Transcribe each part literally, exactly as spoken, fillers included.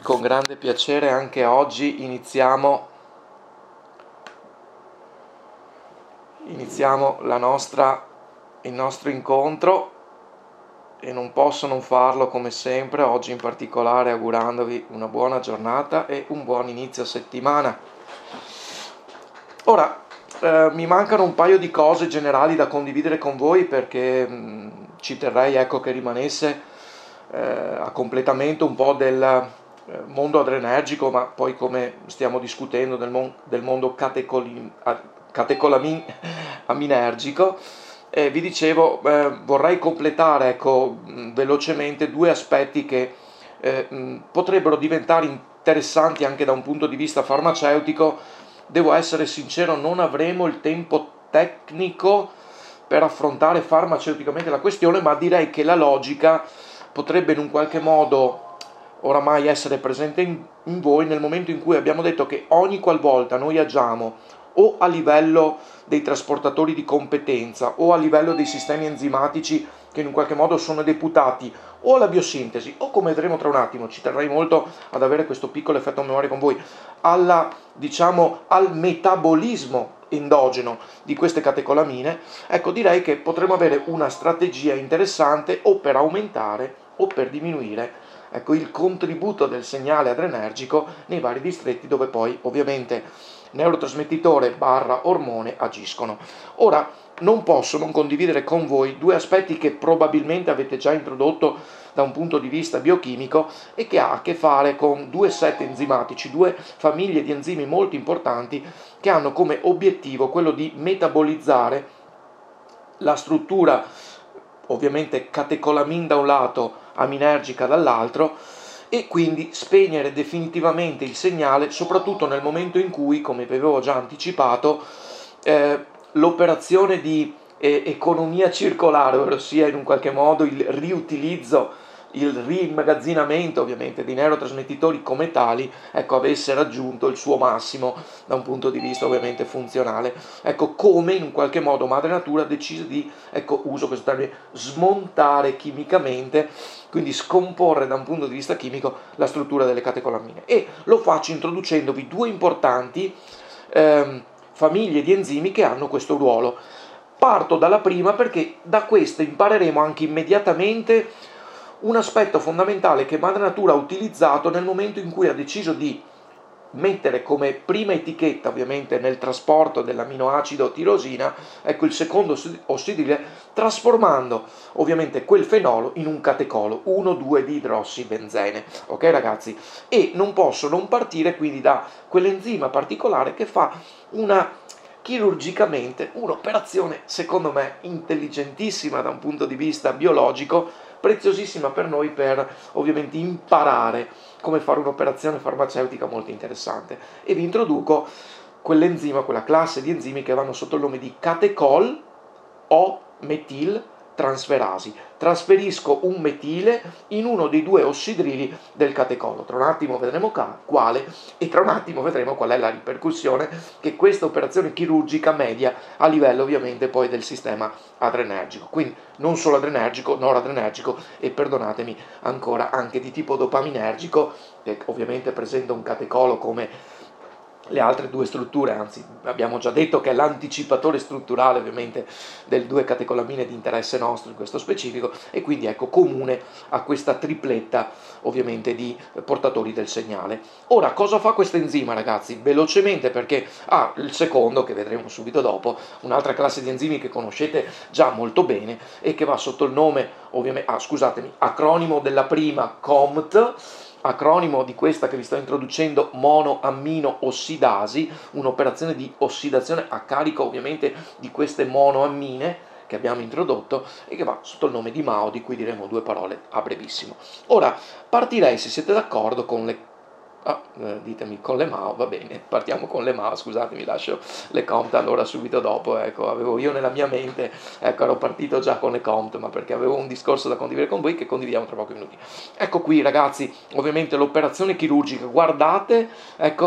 con grande piacere anche oggi iniziamo, iniziamo la nostra, il nostro incontro e non posso non farlo come sempre, oggi in particolare augurandovi una buona giornata e un buon inizio settimana. Ora, eh, mi mancano un paio di cose generali da condividere con voi perché mh, ci terrei ecco, che rimanesse eh, a completamento un po' del mondo adrenergico, ma poi come stiamo discutendo del, mon- del mondo catecoli- catecolaminergico, eh, vi dicevo, eh, vorrei completare ecco, mh, velocemente due aspetti che eh, mh, potrebbero diventare interessanti anche da un punto di vista farmaceutico. Devo essere sincero, non avremo il tempo tecnico per affrontare farmaceuticamente la questione, ma direi che la logica potrebbe in un qualche modo oramai essere presente in, in voi nel momento in cui abbiamo detto che ogni qualvolta noi agiamo o a livello dei trasportatori di competenza o a livello dei sistemi enzimatici che in un qualche modo sono deputati o alla biosintesi o, come vedremo tra un attimo, ci terrei molto ad avere questo piccolo effetto a memoria con voi, alla, diciamo, al metabolismo endogeno di queste catecolamine, ecco direi che potremmo avere una strategia interessante o per aumentare o per diminuire ecco, il contributo del segnale adrenergico nei vari distretti dove poi ovviamente neurotrasmettitore barra ormone agiscono. Ora, non posso non condividere con voi due aspetti che probabilmente avete già introdotto da un punto di vista biochimico e che ha a che fare con due set enzimatici, due famiglie di enzimi molto importanti che hanno come obiettivo quello di metabolizzare la struttura ovviamente catecolamin da un lato, aminergica dall'altro, e quindi spegnere definitivamente il segnale, soprattutto nel momento in cui, come vi avevo già anticipato, eh, l'operazione di eh, economia circolare, ossia in un qualche modo il riutilizzo, il rimmagazzinamento ovviamente dei neurotrasmettitori come tali, ecco, avesse raggiunto il suo massimo da un punto di vista ovviamente funzionale. Ecco, come in un qualche modo madre natura ha deciso di, ecco, uso questo termine, smontare chimicamente, quindi scomporre da un punto di vista chimico la struttura delle catecolamine. E lo faccio introducendovi due importanti ehm, famiglie di enzimi che hanno questo ruolo. Parto dalla prima perché da questa impareremo anche immediatamente un aspetto fondamentale che madre natura ha utilizzato nel momento in cui ha deciso di mettere come prima etichetta ovviamente nel trasporto dell'aminoacido tirosina ecco il secondo ossidile, trasformando ovviamente quel fenolo in un catecolo uno due diidrossibenzene, ok ragazzi? E non posso non partire quindi da quell'enzima particolare che fa una chirurgicamente un'operazione secondo me intelligentissima da un punto di vista biologico, preziosissima per noi per ovviamente imparare come fare un'operazione farmaceutica molto interessante. E vi introduco quell'enzima, quella classe di enzimi che vanno sotto il nome di catechol o metil transferasi. Trasferisco un metile in uno dei due ossidrili del catecolo. Tra un attimo vedremo quale e tra un attimo vedremo qual è la ripercussione che questa operazione chirurgica media a livello ovviamente poi del sistema adrenergico. Quindi non solo adrenergico, noradrenergico e perdonatemi ancora anche di tipo dopaminergico, che ovviamente presenta un catecolo come le altre due strutture, anzi abbiamo già detto che è l'anticipatore strutturale ovviamente delle due catecolamine di interesse nostro in questo specifico e quindi ecco comune a questa tripletta ovviamente di portatori del segnale. Ora cosa fa questo enzima ragazzi? Velocemente perché ha ah, il secondo che vedremo subito dopo, un'altra classe di enzimi che conoscete già molto bene e che va sotto il nome ovviamente, ah scusatemi, acronimo della prima C O M T, acronimo di questa che vi sto introducendo, monoammino ossidasi, un'operazione di ossidazione a carico ovviamente di queste monoammine che abbiamo introdotto e che va sotto il nome di M A O, di cui diremo due parole a brevissimo. Ora partirei, se siete d'accordo, con le Ah, eh, ditemi con le M A O, va bene, partiamo con le M A O, scusatemi, lascio le C O M T allora subito dopo, ecco, avevo io nella mia mente, ecco, ero partito già con le C O M T, ma perché avevo un discorso da condividere con voi che condividiamo tra pochi minuti. Ecco qui ragazzi, ovviamente l'operazione chirurgica, guardate, ecco,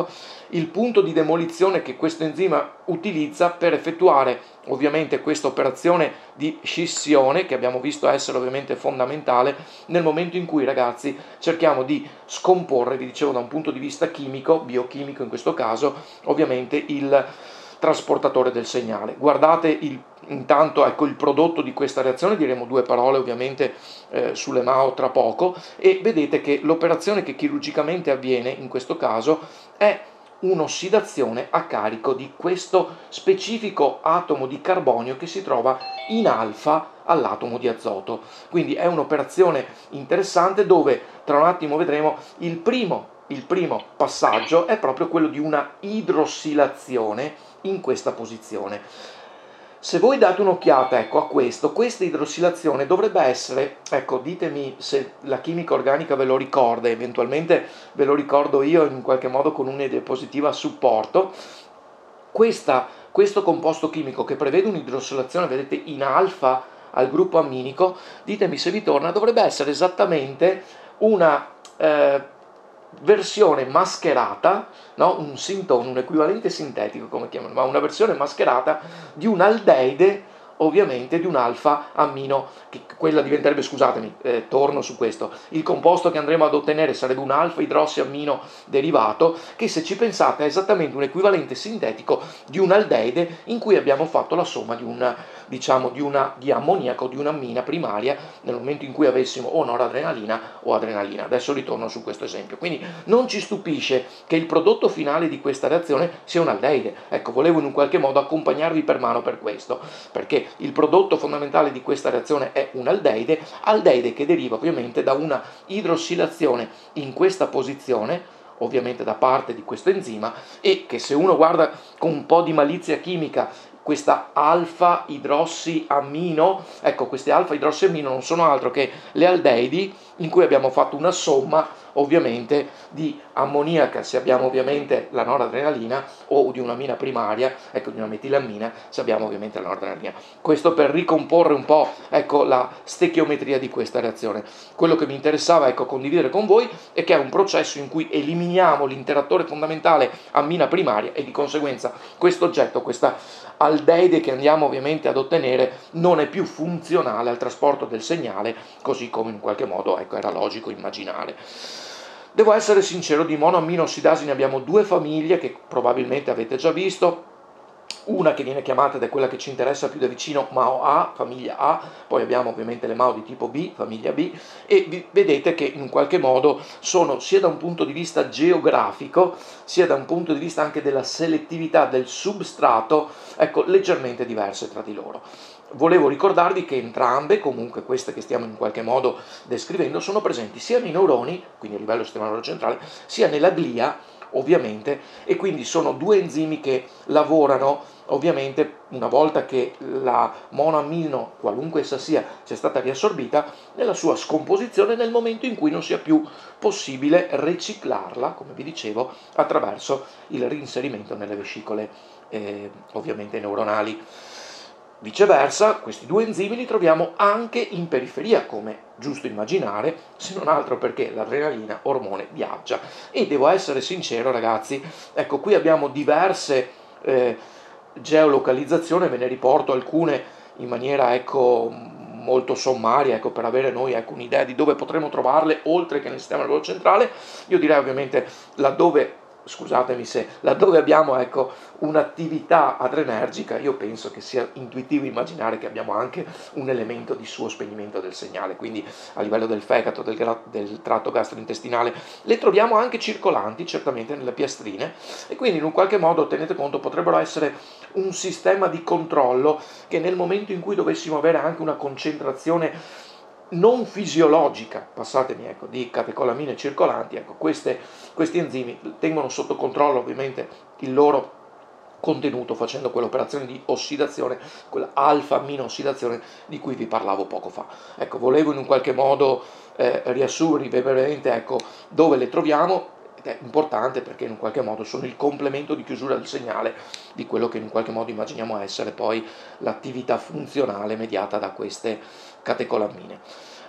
il punto di demolizione che questo enzima utilizza per effettuare ovviamente questa operazione di scissione, che abbiamo visto essere ovviamente fondamentale nel momento in cui, ragazzi, cerchiamo di scomporre, vi dicevo, da un punto di vista chimico, biochimico in questo caso, ovviamente il trasportatore del segnale. Guardate il, intanto ecco il prodotto di questa reazione, diremo due parole ovviamente eh, sulle M A O tra poco, e vedete che l'operazione che chirurgicamente avviene in questo caso è un'ossidazione a carico di questo specifico atomo di carbonio che si trova in alfa all'atomo di azoto. Quindi è un'operazione interessante dove tra un attimo vedremo il primo, il primo passaggio è proprio quello di una idrossilazione in questa posizione. Se voi date un'occhiata ecco, a questo, questa idrossilazione dovrebbe essere, ecco, ditemi se la chimica organica ve lo ricorda, eventualmente ve lo ricordo io in qualche modo con una diapositiva a supporto. Questa, questo composto chimico che prevede un'idrossilazione, vedete, in alfa al gruppo amminico, ditemi se vi torna, dovrebbe essere esattamente una eh, versione mascherata, no? un sintone, un equivalente sintetico come chiamano, ma una versione mascherata di un aldeide, ovviamente di un alfa ammino, che quella diventerebbe, scusatemi, eh, torno su questo, il composto che andremo ad ottenere sarebbe un alfa idrossiammino derivato, che se ci pensate è esattamente un equivalente sintetico di un aldeide in cui abbiamo fatto la somma di una, diciamo, di una di ammoniaco, di un'ammina primaria nel momento in cui avessimo o noradrenalina o adrenalina. Adesso ritorno su questo esempio. Quindi non ci stupisce che il prodotto finale di questa reazione sia un aldeide. Ecco, volevo in un qualche modo accompagnarvi per mano per questo, perché il prodotto fondamentale di questa reazione è un aldeide, aldeide che deriva ovviamente da una idrossilazione in questa posizione, ovviamente da parte di questo enzima, e che se uno guarda con un po' di malizia chimica questa alfa idrossiammino, ecco, queste alfa idrossiammino non sono altro che le aldeidi in cui abbiamo fatto una somma ovviamente di ammoniaca se abbiamo ovviamente la noradrenalina, o di un'ammina primaria, ecco, di una metilammina se abbiamo ovviamente la noradrenalina. Questo per ricomporre un po', ecco, la stechiometria di questa reazione. Quello che mi interessava, ecco, condividere con voi è che è un processo in cui eliminiamo l'interattore fondamentale ammina primaria e di conseguenza questo oggetto, questa aldeide che andiamo ovviamente ad ottenere, non è più funzionale al trasporto del segnale, così come in qualche modo, ecco, era logico immaginare. Devo essere sincero, di monoamminossidasi ne abbiamo due famiglie che probabilmente avete già visto. Una che viene chiamata, ed è quella che ci interessa più da vicino, M A O A, famiglia A, poi abbiamo ovviamente le M A O di tipo B, famiglia B, e vi vedete che in qualche modo sono, sia da un punto di vista geografico, sia da un punto di vista anche della selettività del substrato, ecco, leggermente diverse tra di loro. Volevo ricordarvi che entrambe, comunque queste che stiamo in qualche modo descrivendo, sono presenti sia nei neuroni, quindi a livello sistema neurocentrale, sia nella glia, ovviamente, e quindi sono due enzimi che lavorano ovviamente una volta che la monoammino, qualunque essa sia, sia stata riassorbita, nella sua scomposizione nel momento in cui non sia più possibile riciclarla, come vi dicevo, attraverso il reinserimento nelle vescicole eh, ovviamente neuronali. Viceversa, questi due enzimi li troviamo anche in periferia, come giusto immaginare, se non altro perché l'adrenalina, ormone, viaggia. E devo essere sincero, ragazzi, ecco, qui abbiamo diverse eh, geolocalizzazioni, ve ne riporto alcune in maniera, ecco, molto sommaria, ecco, per avere noi, ecco, un'idea di dove potremo trovarle, oltre che nel sistema nervoso centrale. Io direi ovviamente laddove, scusatemi se, laddove abbiamo, ecco, un'attività adrenergica, io penso che sia intuitivo immaginare che abbiamo anche un elemento di suo spegnimento del segnale, quindi a livello del fegato, del, gra- del tratto gastrointestinale, le troviamo anche circolanti, certamente nelle piastrine, e quindi in un qualche modo, tenete conto, potrebbero essere un sistema di controllo che nel momento in cui dovessimo avere anche una concentrazione non fisiologica, passatemi, ecco, di catecolamine circolanti, ecco, queste, questi enzimi tengono sotto controllo ovviamente il loro contenuto facendo quell'operazione di ossidazione, quella alfa-ammino-ossidazione di cui vi parlavo poco fa. Ecco, volevo in un qualche modo eh, riassumervi brevemente, ecco, dove le troviamo. È importante perché in un qualche modo sono il complemento di chiusura del segnale di quello che in un qualche modo immaginiamo essere poi l'attività funzionale mediata da queste catecolammine.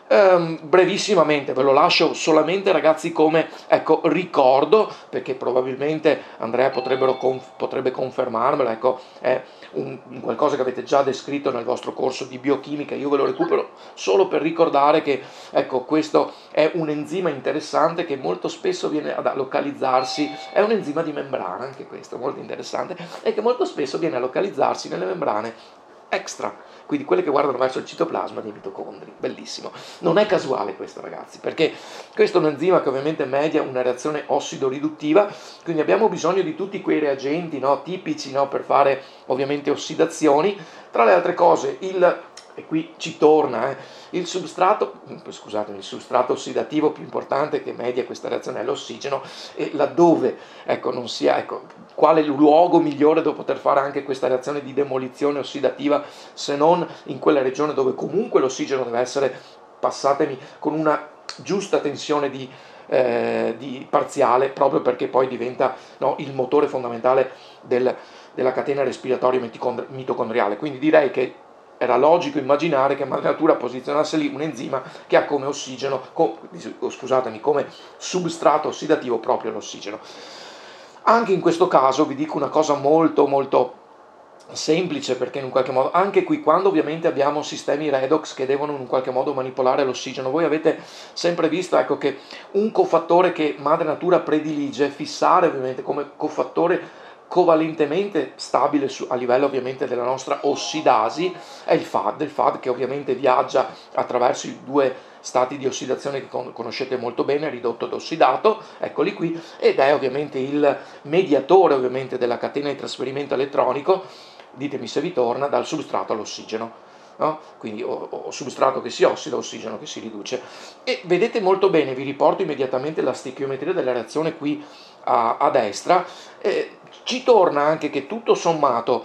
Ehm, brevissimamente ve lo lascio solamente, ragazzi, come ecco ricordo, perché probabilmente Andrea potrebbero conf- potrebbe confermarmelo, ecco, è un, un qualcosa che avete già descritto nel vostro corso di biochimica. Io ve lo recupero solo per ricordare che ecco, questo è un enzima interessante che molto spesso viene a localizzarsi, è un enzima di membrana, anche questo molto interessante, e che molto spesso viene a localizzarsi nelle membrane extra, quindi quelle che guardano verso il citoplasma dei mitocondri. Bellissimo. Non è casuale questo, ragazzi, perché questo è un enzima che ovviamente media una reazione ossidoriduttiva, quindi abbiamo bisogno di tutti quei reagenti, no, tipici, no, per fare ovviamente ossidazioni. Tra le altre cose, il, e qui ci torna, eh, il substrato, scusatemi, il substrato ossidativo più importante che media questa reazione è l'ossigeno, e laddove ecco, non sia, ecco, quale luogo migliore dove poter fare anche questa reazione di demolizione ossidativa se non in quella regione dove comunque l'ossigeno deve essere, passatemi, con una giusta tensione di, eh, di parziale, proprio perché poi diventa, no, il motore fondamentale del, della catena respiratoria mitocondriale. Quindi direi che era logico immaginare che Madre Natura posizionasse lì un enzima che ha come ossigeno, co, scusatemi, come substrato ossidativo proprio l'ossigeno. Anche in questo caso vi dico una cosa molto molto semplice, perché in un qualche modo, anche qui quando ovviamente abbiamo sistemi redox che devono in un qualche modo manipolare l'ossigeno, voi avete sempre visto, ecco, che un cofattore che Madre Natura predilige fissare ovviamente come cofattore covalentemente stabile su, a livello ovviamente della nostra ossidasi è il F A D, il F A D che ovviamente viaggia attraverso i due stati di ossidazione che con, conoscete molto bene, ridotto ed ossidato, eccoli qui, ed è ovviamente il mediatore ovviamente della catena di trasferimento elettronico, ditemi se vi torna, dal substrato all'ossigeno. No? Quindi o, o substrato che si ossida, ossigeno che si riduce. E vedete molto bene, vi riporto immediatamente la stechiometria della reazione qui a, a destra. Eh, ci torna anche che tutto sommato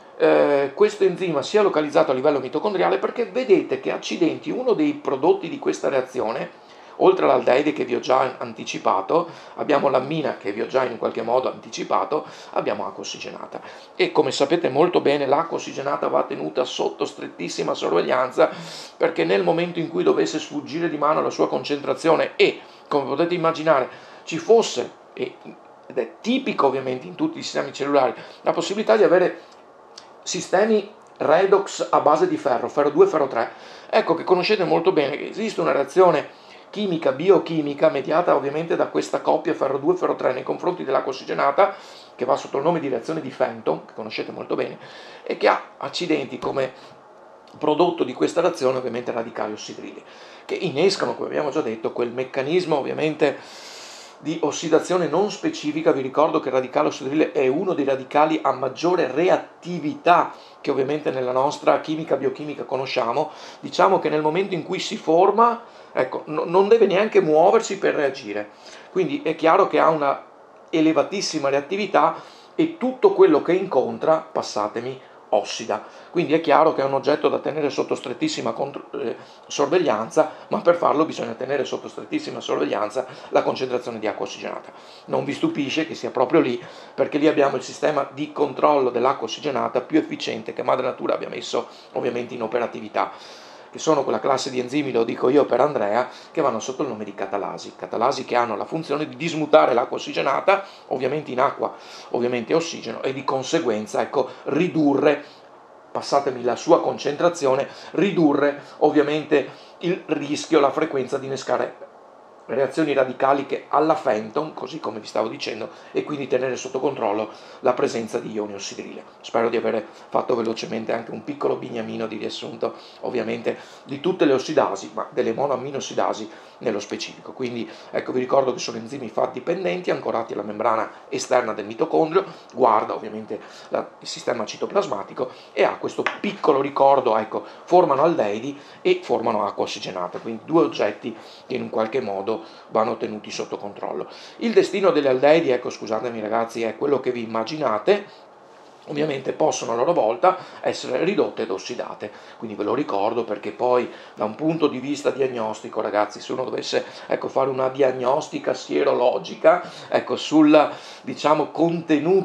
eh, questo enzima sia localizzato a livello mitocondriale, perché vedete che accidenti, uno dei prodotti di questa reazione, oltre all'aldeide che vi ho già anticipato, abbiamo l'ammina che vi ho già in qualche modo anticipato, abbiamo acqua ossigenata. E come sapete molto bene, l'acqua ossigenata va tenuta sotto strettissima sorveglianza, perché nel momento in cui dovesse sfuggire di mano la sua concentrazione e, come potete immaginare, ci fosse, ed è tipico ovviamente in tutti i sistemi cellulari, la possibilità di avere sistemi redox a base di ferro, ferro due, ferro tre, ecco che conoscete molto bene che esiste una reazione chimica, biochimica, mediata ovviamente da questa coppia ferro due, ferro tre nei confronti dell'acqua ossigenata, che va sotto il nome di reazione di Fenton, che conoscete molto bene, e che ha accidenti come prodotto di questa reazione ovviamente radicali ossidrili, che innescano, come abbiamo già detto, quel meccanismo ovviamente di ossidazione non specifica. Vi ricordo che il radicale ossidrile è uno dei radicali a maggiore reattività che ovviamente nella nostra chimica biochimica conosciamo. Diciamo che nel momento in cui si forma, ecco, no, non deve neanche muoversi per reagire, quindi è chiaro che ha una elevatissima reattività e tutto quello che incontra, passatemi, ossida. Quindi è chiaro che è un oggetto da tenere sotto strettissima contro- eh, sorveglianza, ma per farlo bisogna tenere sotto strettissima sorveglianza la concentrazione di acqua ossigenata. Non vi stupisce che sia proprio lì, perché lì abbiamo il sistema di controllo dell'acqua ossigenata più efficiente che Madre Natura abbia messo ovviamente in operatività, che sono quella classe di enzimi, lo dico io per Andrea, che vanno sotto il nome di catalasi, catalasi che hanno la funzione di dismutare l'acqua ossigenata, ovviamente in acqua, ovviamente ossigeno, e di conseguenza, ecco, ridurre, passatemi, la sua concentrazione, ridurre ovviamente il rischio, la frequenza di innescare reazioni radicaliche alla Fenton, così come vi stavo dicendo, e quindi tenere sotto controllo la presenza di ioni ossidrile. Spero di aver fatto velocemente anche un piccolo bignamino di riassunto, ovviamente, di tutte le ossidasi, ma delle monoaminoossidasi nello specifico. Quindi ecco, vi ricordo che sono enzimi F A D dipendenti, ancorati alla membrana esterna del mitocondrio, guarda ovviamente la, il sistema citoplasmatico, e ha questo piccolo ricordo, ecco, formano aldeidi e formano acqua ossigenata, quindi due oggetti che in un qualche modo vanno tenuti sotto controllo. Il destino delle aldeidi, ecco, scusatemi ragazzi, è quello che vi immaginate. Ovviamente possono a loro volta essere ridotte ed ossidate, quindi ve lo ricordo perché poi da un punto di vista diagnostico, ragazzi, se uno dovesse, ecco, fare una diagnostica sierologica, ecco, sul, diciamo, contenuto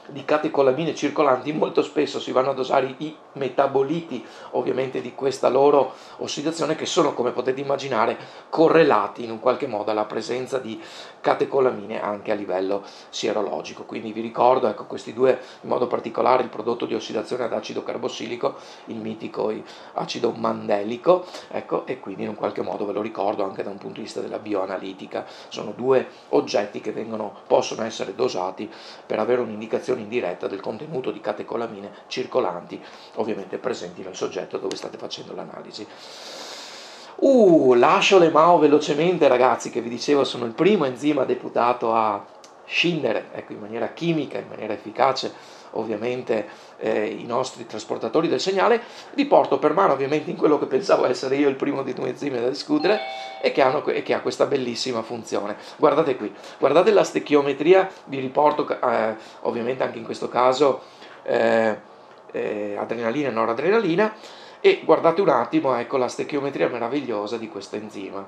di catecolamine circolanti, molto spesso si vanno a dosare i metaboliti ovviamente di questa loro ossidazione, che sono, come potete immaginare, correlati in un qualche modo alla presenza di catecolamine anche a livello sierologico. Quindi vi ricordo, ecco, questi due, in modo particolare il prodotto di ossidazione ad acido carbossilico, il mitico acido mandelico, ecco, e quindi in un qualche modo ve lo ricordo anche da un punto di vista della bioanalitica. Sono due oggetti che vengono, possono essere dosati per avere un'indicazione indiretta del contenuto di catecolamine circolanti, ovviamente presenti nel soggetto dove state facendo l'analisi. Uh, lascio le M A O velocemente, ragazzi, che vi dicevo sono il primo enzima deputato a scindere, ecco, in maniera chimica, in maniera efficace, ovviamente eh, i nostri trasportatori del segnale. Vi porto per mano ovviamente in quello che pensavo essere io il primo di due enzimi da discutere e che, hanno, e che ha questa bellissima funzione. Guardate qui, guardate la stechiometria, vi riporto eh, ovviamente anche in questo caso eh, eh, adrenalina e noradrenalina, e guardate un attimo, ecco, la stechiometria meravigliosa di questo enzima,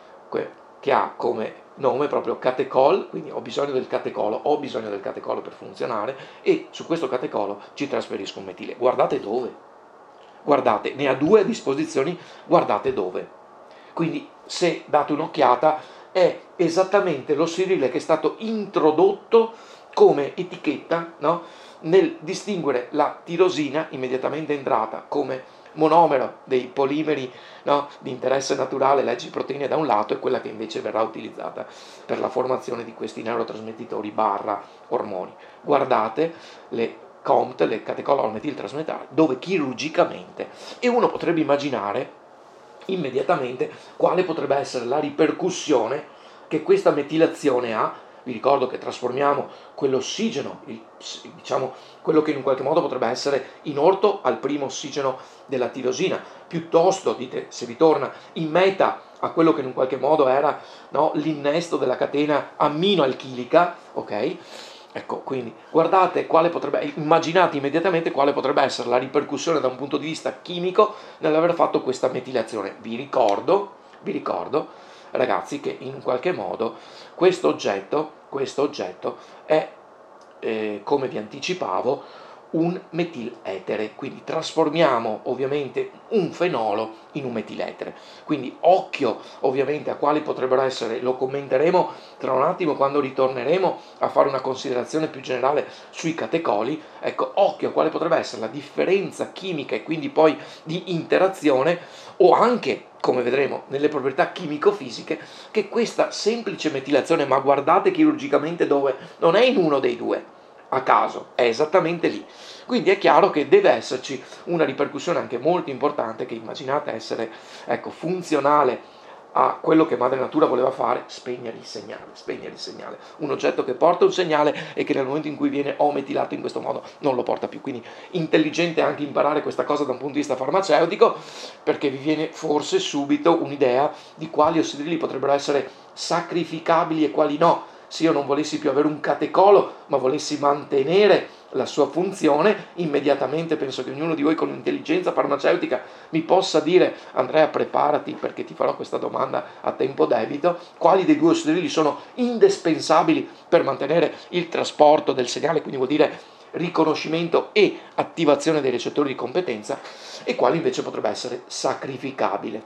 che ha come nome proprio catecol, quindi ho bisogno del catecolo, ho bisogno del catecolo per funzionare, e su questo catecolo ci trasferisco un metile. Guardate dove? Guardate, ne ha due a disposizione, guardate dove. Quindi se date un'occhiata è esattamente l'ossirile che è stato introdotto come etichetta, no? Nel distinguere la tirosina immediatamente entrata come monomero dei polimeri, no, di interesse naturale, leggi proteine da un lato, e quella che invece verrà utilizzata per la formazione di questi neurotrasmettitori barra ormoni. Guardate le C O M T, le catecolol metiltrasmetali, dove chirurgicamente, e uno potrebbe immaginare immediatamente quale potrebbe essere la ripercussione che questa metilazione ha. Vi ricordo che trasformiamo quell'ossigeno, il, diciamo quello che in un qualche modo potrebbe essere inorto al primo ossigeno della tirosina, piuttosto, dite se vi torna, in meta a quello che in un qualche modo era, no, l'innesto della catena amminoalchilica, ok? Ecco, quindi guardate quale potrebbe, immaginate immediatamente quale potrebbe essere la ripercussione da un punto di vista chimico nell'aver fatto questa metilazione. Vi ricordo, vi ricordo, ragazzi, che in un qualche modo questo oggetto, questo oggetto è, eh, come vi anticipavo, un metiletere, quindi trasformiamo ovviamente un fenolo in un metiletere. Quindi occhio ovviamente a quali potrebbero essere, lo commenteremo tra un attimo quando ritorneremo a fare una considerazione più generale sui catecoli. Ecco, occhio a quale potrebbe essere la differenza chimica e quindi poi di interazione, o anche, come vedremo, nelle proprietà chimico-fisiche, che questa semplice metilazione, ma guardate chirurgicamente dove, non è in uno dei due, a caso, è esattamente lì. Quindi è chiaro che deve esserci una ripercussione anche molto importante, che immaginate essere, ecco, funzionale a quello che Madre Natura voleva fare: spegnere il segnale, spegnere il segnale. Un oggetto che porta un segnale e che nel momento in cui viene o metilato in questo modo non lo porta più. Quindi intelligente anche imparare questa cosa da un punto di vista farmaceutico, perché vi viene forse subito un'idea di quali ossidili potrebbero essere sacrificabili e quali no. Se io non volessi più avere un catecolo, ma volessi mantenere la sua funzione, immediatamente penso che ognuno di voi con intelligenza farmaceutica mi possa dire: Andrea, preparati, perché ti farò questa domanda a tempo debito, quali dei due ossidili sono indispensabili per mantenere il trasporto del segnale, quindi vuol dire riconoscimento e attivazione dei recettori di competenza, e quale invece potrebbe essere sacrificabile.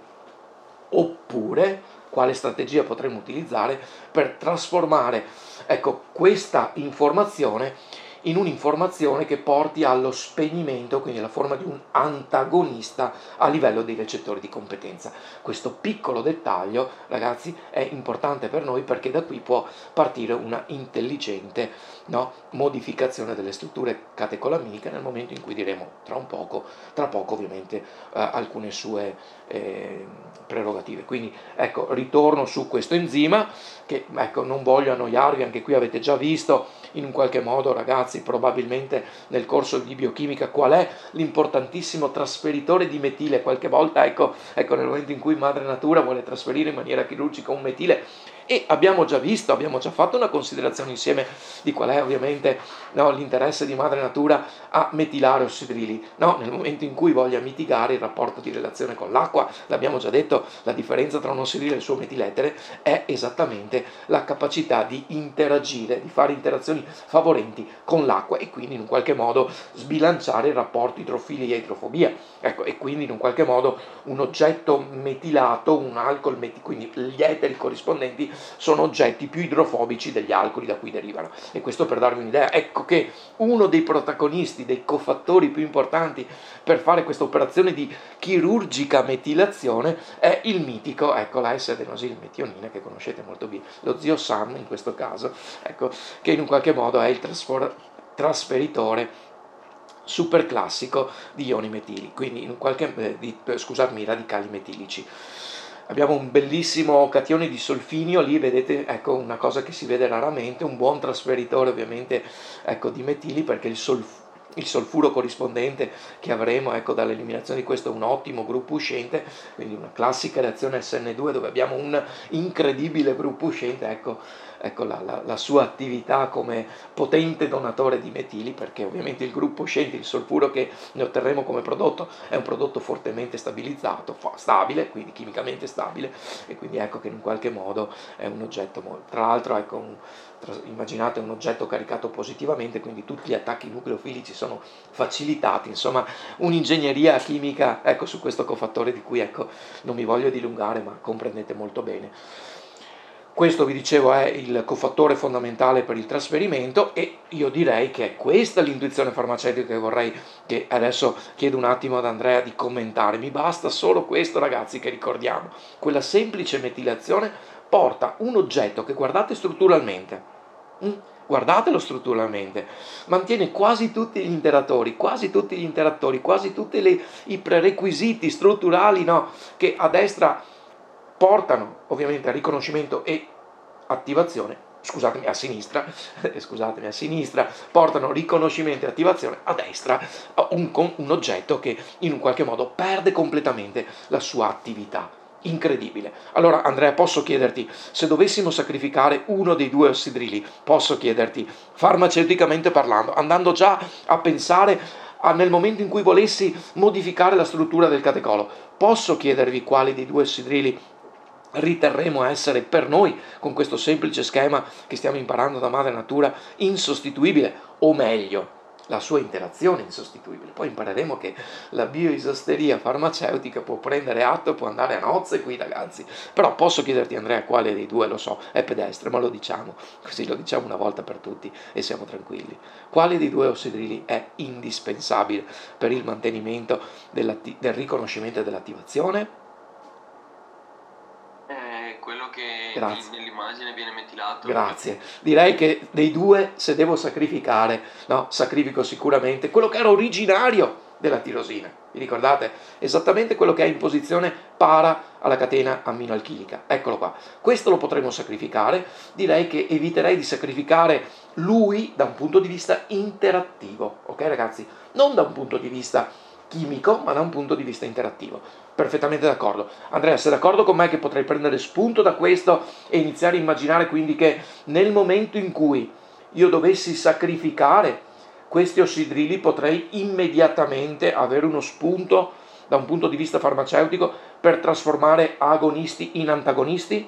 Oppure quale strategia potremmo utilizzare per trasformare, ecco, questa informazione in un'informazione che porti allo spegnimento, quindi alla forma di un antagonista a livello dei recettori di competenza. Questo piccolo dettaglio, ragazzi, è importante per noi, perché da qui può partire una intelligente, no, modificazione delle strutture catecolaminiche nel momento in cui diremo tra un poco, tra poco ovviamente, eh, alcune sue eh, prerogative. Quindi ecco, ritorno su questo enzima che, ecco, non voglio annoiarvi, anche qui avete già visto in un qualche modo, ragazzi, probabilmente nel corso di biochimica, qual è l'importantissimo trasferitore di metile. Qualche volta, ecco, ecco nel momento in cui Madre Natura vuole trasferire in maniera chirurgica un metile, E abbiamo già visto, abbiamo già fatto una considerazione insieme di qual è ovviamente, no, l'interesse di madre natura a metilare ossidrili, no? Nel momento in cui voglia mitigare il rapporto di relazione con l'acqua. L'abbiamo già detto, la differenza tra un ossidrilo e il suo metiletere è esattamente la capacità di interagire, di fare interazioni favorenti con l'acqua e quindi in un qualche modo sbilanciare il rapporto idrofilia e idrofobia. Ecco, e quindi in un qualche modo un oggetto metilato, un alcol meti, quindi gli eteri corrispondenti sono oggetti più idrofobici degli alcoli da cui derivano. E questo per darvi un'idea. Ecco che uno dei protagonisti, dei cofattori più importanti per fare questa operazione di chirurgica metilazione è il mitico, ecco, la S-adenosilmetionina, che conoscete molto bene, lo zio Sam in questo caso, ecco, che in un qualche modo è il trasfor- trasferitore super classico di ioni metili, quindi in un qualche eh, di, scusatemi, radicali metilici. Abbiamo un bellissimo catione di solfinio, lì vedete, ecco, una cosa che si vede raramente, un buon trasferitore ovviamente, ecco, di metili, perché il solfuro il solfuro corrispondente che avremo, ecco, dall'eliminazione di questo è un ottimo gruppo uscente, quindi una classica reazione S N due dove abbiamo un incredibile gruppo uscente, ecco, ecco la, la, la sua attività come potente donatore di metili, perché ovviamente il gruppo uscente, il solfuro che ne otterremo come prodotto è un prodotto fortemente stabilizzato, stabile, quindi chimicamente stabile, e quindi ecco che in qualche modo è un oggetto, tra l'altro, ecco, un, immaginate un oggetto caricato positivamente, quindi tutti gli attacchi nucleofilici sono facilitati, insomma un'ingegneria chimica, ecco, su questo cofattore di cui, ecco, non mi voglio dilungare, ma comprendete molto bene. Questo, vi dicevo, è il cofattore fondamentale per il trasferimento e io direi che è questa l'intuizione farmaceutica che vorrei che adesso chiedo un attimo ad Andrea di commentare. Mi basta solo questo, ragazzi, che ricordiamo. Quella semplice metilazione porta un oggetto che, guardate strutturalmente, hm? guardatelo strutturalmente, mantiene quasi tutti gli interatori, quasi tutti gli interattori, quasi tutti le, i prerequisiti strutturali, no, che a destra portano ovviamente a riconoscimento e attivazione, scusatemi, a sinistra, scusatemi, a sinistra, portano riconoscimento e attivazione, a destra un, un oggetto che in un qualche modo perde completamente la sua attività. Incredibile. Allora, Andrea, posso chiederti, se dovessimo sacrificare uno dei due ossidrili, posso chiederti, farmaceuticamente parlando, andando già a pensare a, nel momento in cui volessi modificare la struttura del catecolo, posso chiedervi quali dei due ossidrili riterremo essere per noi, con questo semplice schema che stiamo imparando da madre natura, insostituibile, o meglio, la sua interazione insostituibile. Poi impareremo che la bioisosteria farmaceutica può prendere atto, può andare a nozze qui, ragazzi. Però posso chiederti, Andrea, quale dei due, lo so, è pedestre, ma lo diciamo, così lo diciamo una volta per tutti e siamo tranquilli. Quale dei due ossidrili è indispensabile per il mantenimento del riconoscimento e dell'attivazione? Quello che Grazie. nell'immagine viene metilato. Grazie. Direi che dei due, se devo sacrificare, no, sacrifico sicuramente quello che era originario della tirosina. Vi ricordate? Esattamente quello che è in posizione para alla catena amminoalchilica. Eccolo qua. Questo lo potremo sacrificare. Direi che eviterei di sacrificare lui da un punto di vista interattivo. Ok, ragazzi? Non da un punto di vista chimico, ma da un punto di vista interattivo. Perfettamente d'accordo. Andrea, sei d'accordo con me che potrei prendere spunto da questo e iniziare a immaginare quindi che nel momento in cui io dovessi sacrificare questi ossidrili potrei immediatamente avere uno spunto da un punto di vista farmaceutico per trasformare agonisti in antagonisti?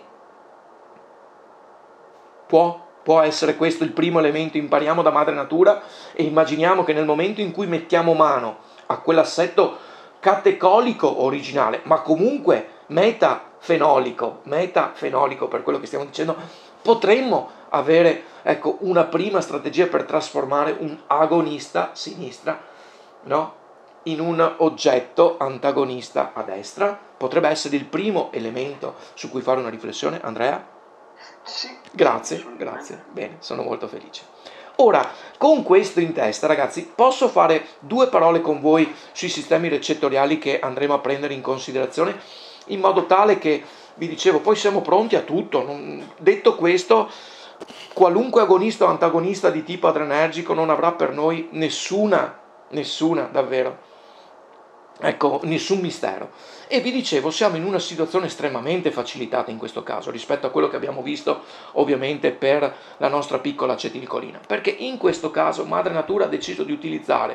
Può? Può essere questo il primo elemento? Impariamo da madre natura e immaginiamo che nel momento in cui mettiamo mano a quell'assetto catecolico originale, ma comunque metafenolico, metafenolico per quello che stiamo dicendo, potremmo avere, ecco, una prima strategia per trasformare un agonista sinistra, no, in un oggetto antagonista a destra. Potrebbe essere il primo elemento su cui fare una riflessione, Andrea? Sì. Grazie, grazie, bene, sono molto felice. Ora, con questo in testa, ragazzi, posso fare due parole con voi sui sistemi recettoriali che andremo a prendere in considerazione, in modo tale che, vi dicevo, poi siamo pronti a tutto. Detto questo, qualunque agonista o antagonista di tipo adrenergico non avrà per noi nessuna, nessuna, davvero, Ecco, nessun mistero. E vi dicevo, siamo in una situazione estremamente facilitata in questo caso rispetto a quello che abbiamo visto ovviamente per la nostra piccola acetilcolina, perché in questo caso Madre Natura ha deciso di utilizzare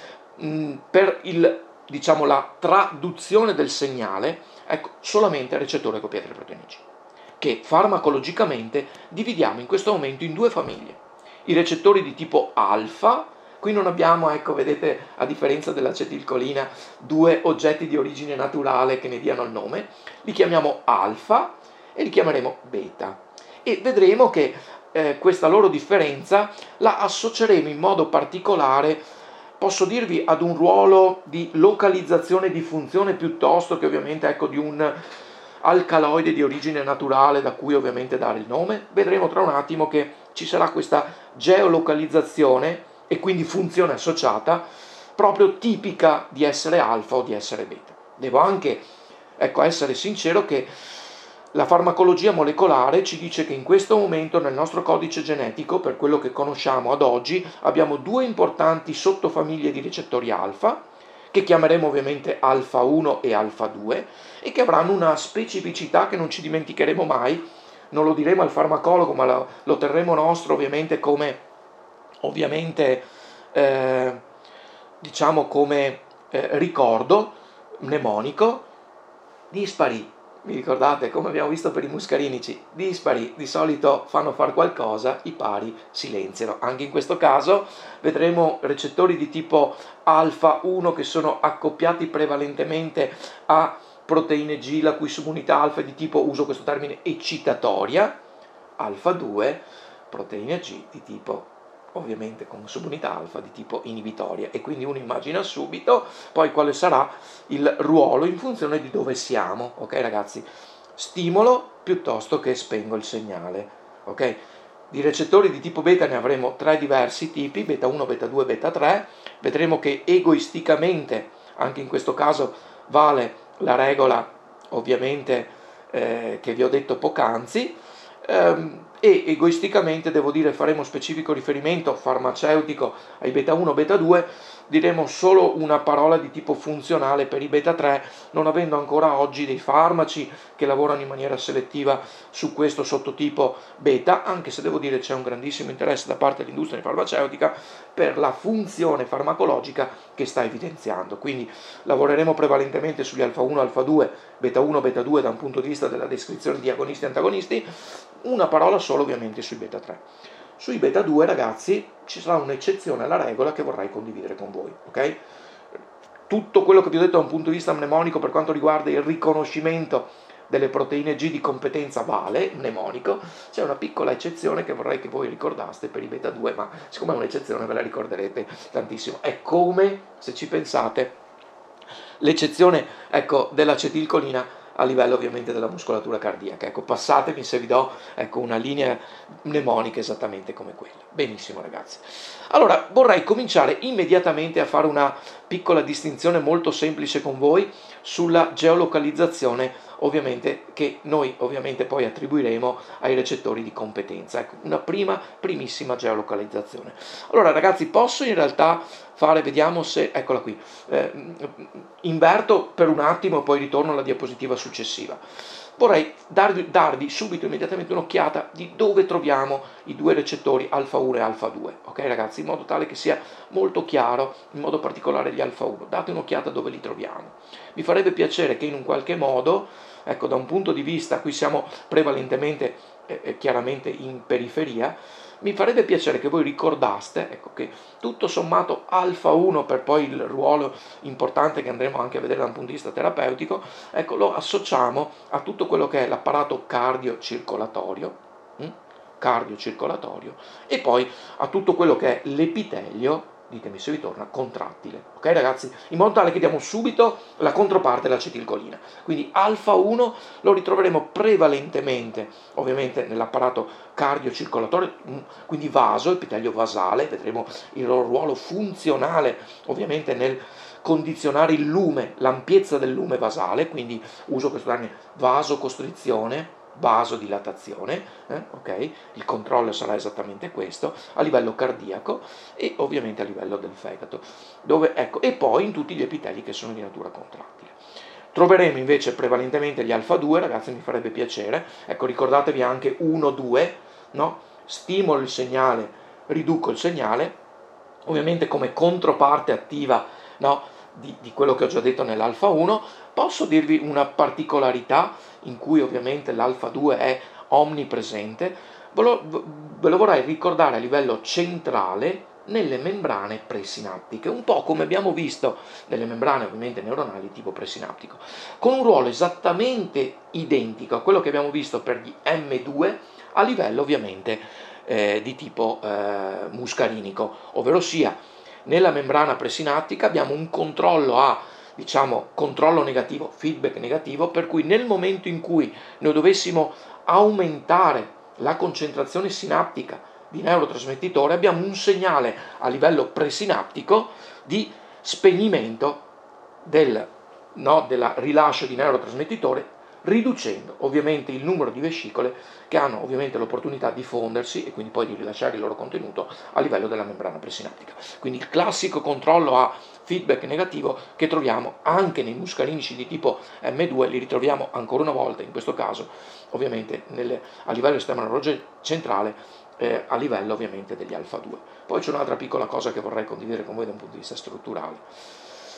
mh, per il, diciamo, la traduzione del segnale, ecco, solamente il recettore copiate le proteine G, che farmacologicamente dividiamo in questo momento in due famiglie. I recettori di tipo alfa. Qui non abbiamo, ecco, vedete, a differenza dell'acetilcolina, due oggetti di origine naturale che ne diano il nome. Li chiamiamo alfa e li chiameremo beta. E vedremo che eh, questa loro differenza la associeremo in modo particolare, posso dirvi, ad un ruolo di localizzazione di funzione piuttosto che ovviamente, ecco, di un alcaloide di origine naturale da cui ovviamente dare il nome. Vedremo tra un attimo che ci sarà questa geolocalizzazione e quindi funzione associata proprio tipica di essere alfa o di essere beta. Devo anche, ecco, essere sincero che la farmacologia molecolare ci dice che in questo momento nel nostro codice genetico, per quello che conosciamo ad oggi, abbiamo due importanti sottofamiglie di recettori alfa, che chiameremo ovviamente alfa uno e alfa due, e che avranno una specificità che non ci dimenticheremo mai. Non lo diremo al farmacologo, ma lo, lo terremo nostro ovviamente come ovviamente eh, diciamo come eh, ricordo mnemonico. Dispari, mi ricordate come abbiamo visto per i muscarinici, dispari di solito fanno far qualcosa, i pari silenziano. Anche in questo caso vedremo recettori di tipo alfa uno che sono accoppiati prevalentemente a proteine G la cui subunità alfa è di tipo, uso questo termine, eccitatoria, alfa due proteine G di tipo ovviamente con subunità alfa di tipo inibitoria, e quindi uno immagina subito poi quale sarà il ruolo in funzione di dove siamo, ok ragazzi? Stimolo piuttosto che spengo il segnale, ok? Di recettori di tipo beta ne avremo tre diversi tipi, beta uno, beta due, beta tre. Vedremo che egoisticamente, anche in questo caso vale la regola ovviamente eh, che vi ho detto poc'anzi, ehm, e egoisticamente devo dire faremo specifico riferimento farmaceutico ai beta uno, beta due, diremo solo una parola di tipo funzionale per i beta tre, non avendo ancora oggi dei farmaci che lavorano in maniera selettiva su questo sottotipo beta, anche se devo dire c'è un grandissimo interesse da parte dell'industria farmaceutica per la funzione farmacologica che sta evidenziando. Quindi lavoreremo prevalentemente sugli alfa uno, alfa due, beta uno, beta due da un punto di vista della descrizione di agonisti e antagonisti, una parola solo ovviamente sui beta tre. Sui beta due, ragazzi, ci sarà un'eccezione alla regola che vorrei condividere con voi, ok? Tutto quello che vi ho detto da un punto di vista mnemonico per quanto riguarda il riconoscimento delle proteine G di competenza vale, mnemonico. C'è una piccola eccezione che vorrei che voi ricordaste per i beta due, ma siccome è un'eccezione ve la ricorderete tantissimo. È come, se ci pensate, l'eccezione, ecco, dell'acetilcolina a livello ovviamente della muscolatura cardiaca. Ecco, passatemi se vi do, ecco, una linea mnemonica esattamente come quella. Benissimo ragazzi. Allora vorrei cominciare immediatamente a fare una piccola distinzione molto semplice con voi sulla geolocalizzazione ovviamente che noi ovviamente poi attribuiremo ai recettori di competenza. Ecco, una prima, primissima geolocalizzazione. Allora ragazzi, posso in realtà fare, vediamo se, eccola qui, eh, inverto per un attimo e poi ritorno alla diapositiva successiva. Vorrei darvi, darvi subito immediatamente un'occhiata di dove troviamo i due recettori alfa uno e alfa due, ok ragazzi, in modo tale che sia molto chiaro, in modo particolare gli alfa uno, date un'occhiata dove li troviamo. Mi farebbe piacere che in un qualche modo, ecco, da un punto di vista, qui siamo prevalentemente eh, chiaramente in periferia, mi farebbe piacere che voi ricordaste, ecco, che tutto sommato alfa uno, per poi il ruolo importante che andremo anche a vedere da un punto di vista terapeutico, ecco, lo associamo a tutto quello che è l'apparato cardiocircolatorio, hm? cardiocircolatorio, e poi a tutto quello che è l'epitelio, ditemi se vi torna, contrattile, ok ragazzi? In modo tale che diamo subito la controparte dell'acetilcolina. Quindi alfa uno lo ritroveremo prevalentemente ovviamente nell'apparato cardiocircolatorio, quindi vaso, epitelio vasale, vedremo il loro ruolo funzionale ovviamente nel condizionare il lume, l'ampiezza del lume vasale, quindi uso questo termine vasocostrizione, vasodilatazione, eh, ok? Il controllo sarà esattamente questo, a livello cardiaco e ovviamente a livello del fegato, dove, ecco, e poi in tutti gli epiteli che sono di natura contrattile. Troveremo invece prevalentemente gli alfa due, ragazzi, mi farebbe piacere, ecco, ricordatevi anche uno due, no? Stimolo il segnale, riduco il segnale, ovviamente come controparte attiva, no, di, di quello che ho già detto nell'alfa uno. Posso dirvi una particolarità in cui ovviamente l'alfa due è omnipresente, ve lo, ve lo vorrei ricordare a livello centrale nelle membrane presinaptiche, un po' come abbiamo visto nelle membrane ovviamente neuronali tipo presinaptico, con un ruolo esattamente identico a quello che abbiamo visto per gli emme due a livello ovviamente eh, di tipo eh, muscarinico, ovvero sia nella membrana presinaptica abbiamo un controllo a, diciamo, controllo negativo, feedback negativo, per cui nel momento in cui noi dovessimo aumentare la concentrazione sinaptica di neurotrasmettitore abbiamo un segnale a livello presinaptico di spegnimento del, no, del rilascio di neurotrasmettitore, riducendo ovviamente il numero di vescicole che hanno ovviamente l'opportunità di fondersi e quindi poi di rilasciare il loro contenuto a livello della membrana presinaptica. Quindi il classico controllo a feedback negativo che troviamo anche nei muscarinici di tipo emme due, li ritroviamo ancora una volta in questo caso ovviamente nelle, a livello del sistema nervoso centrale, eh, a livello ovviamente degli alfa due. Poi c'è un'altra piccola cosa che vorrei condividere con voi da un punto di vista strutturale.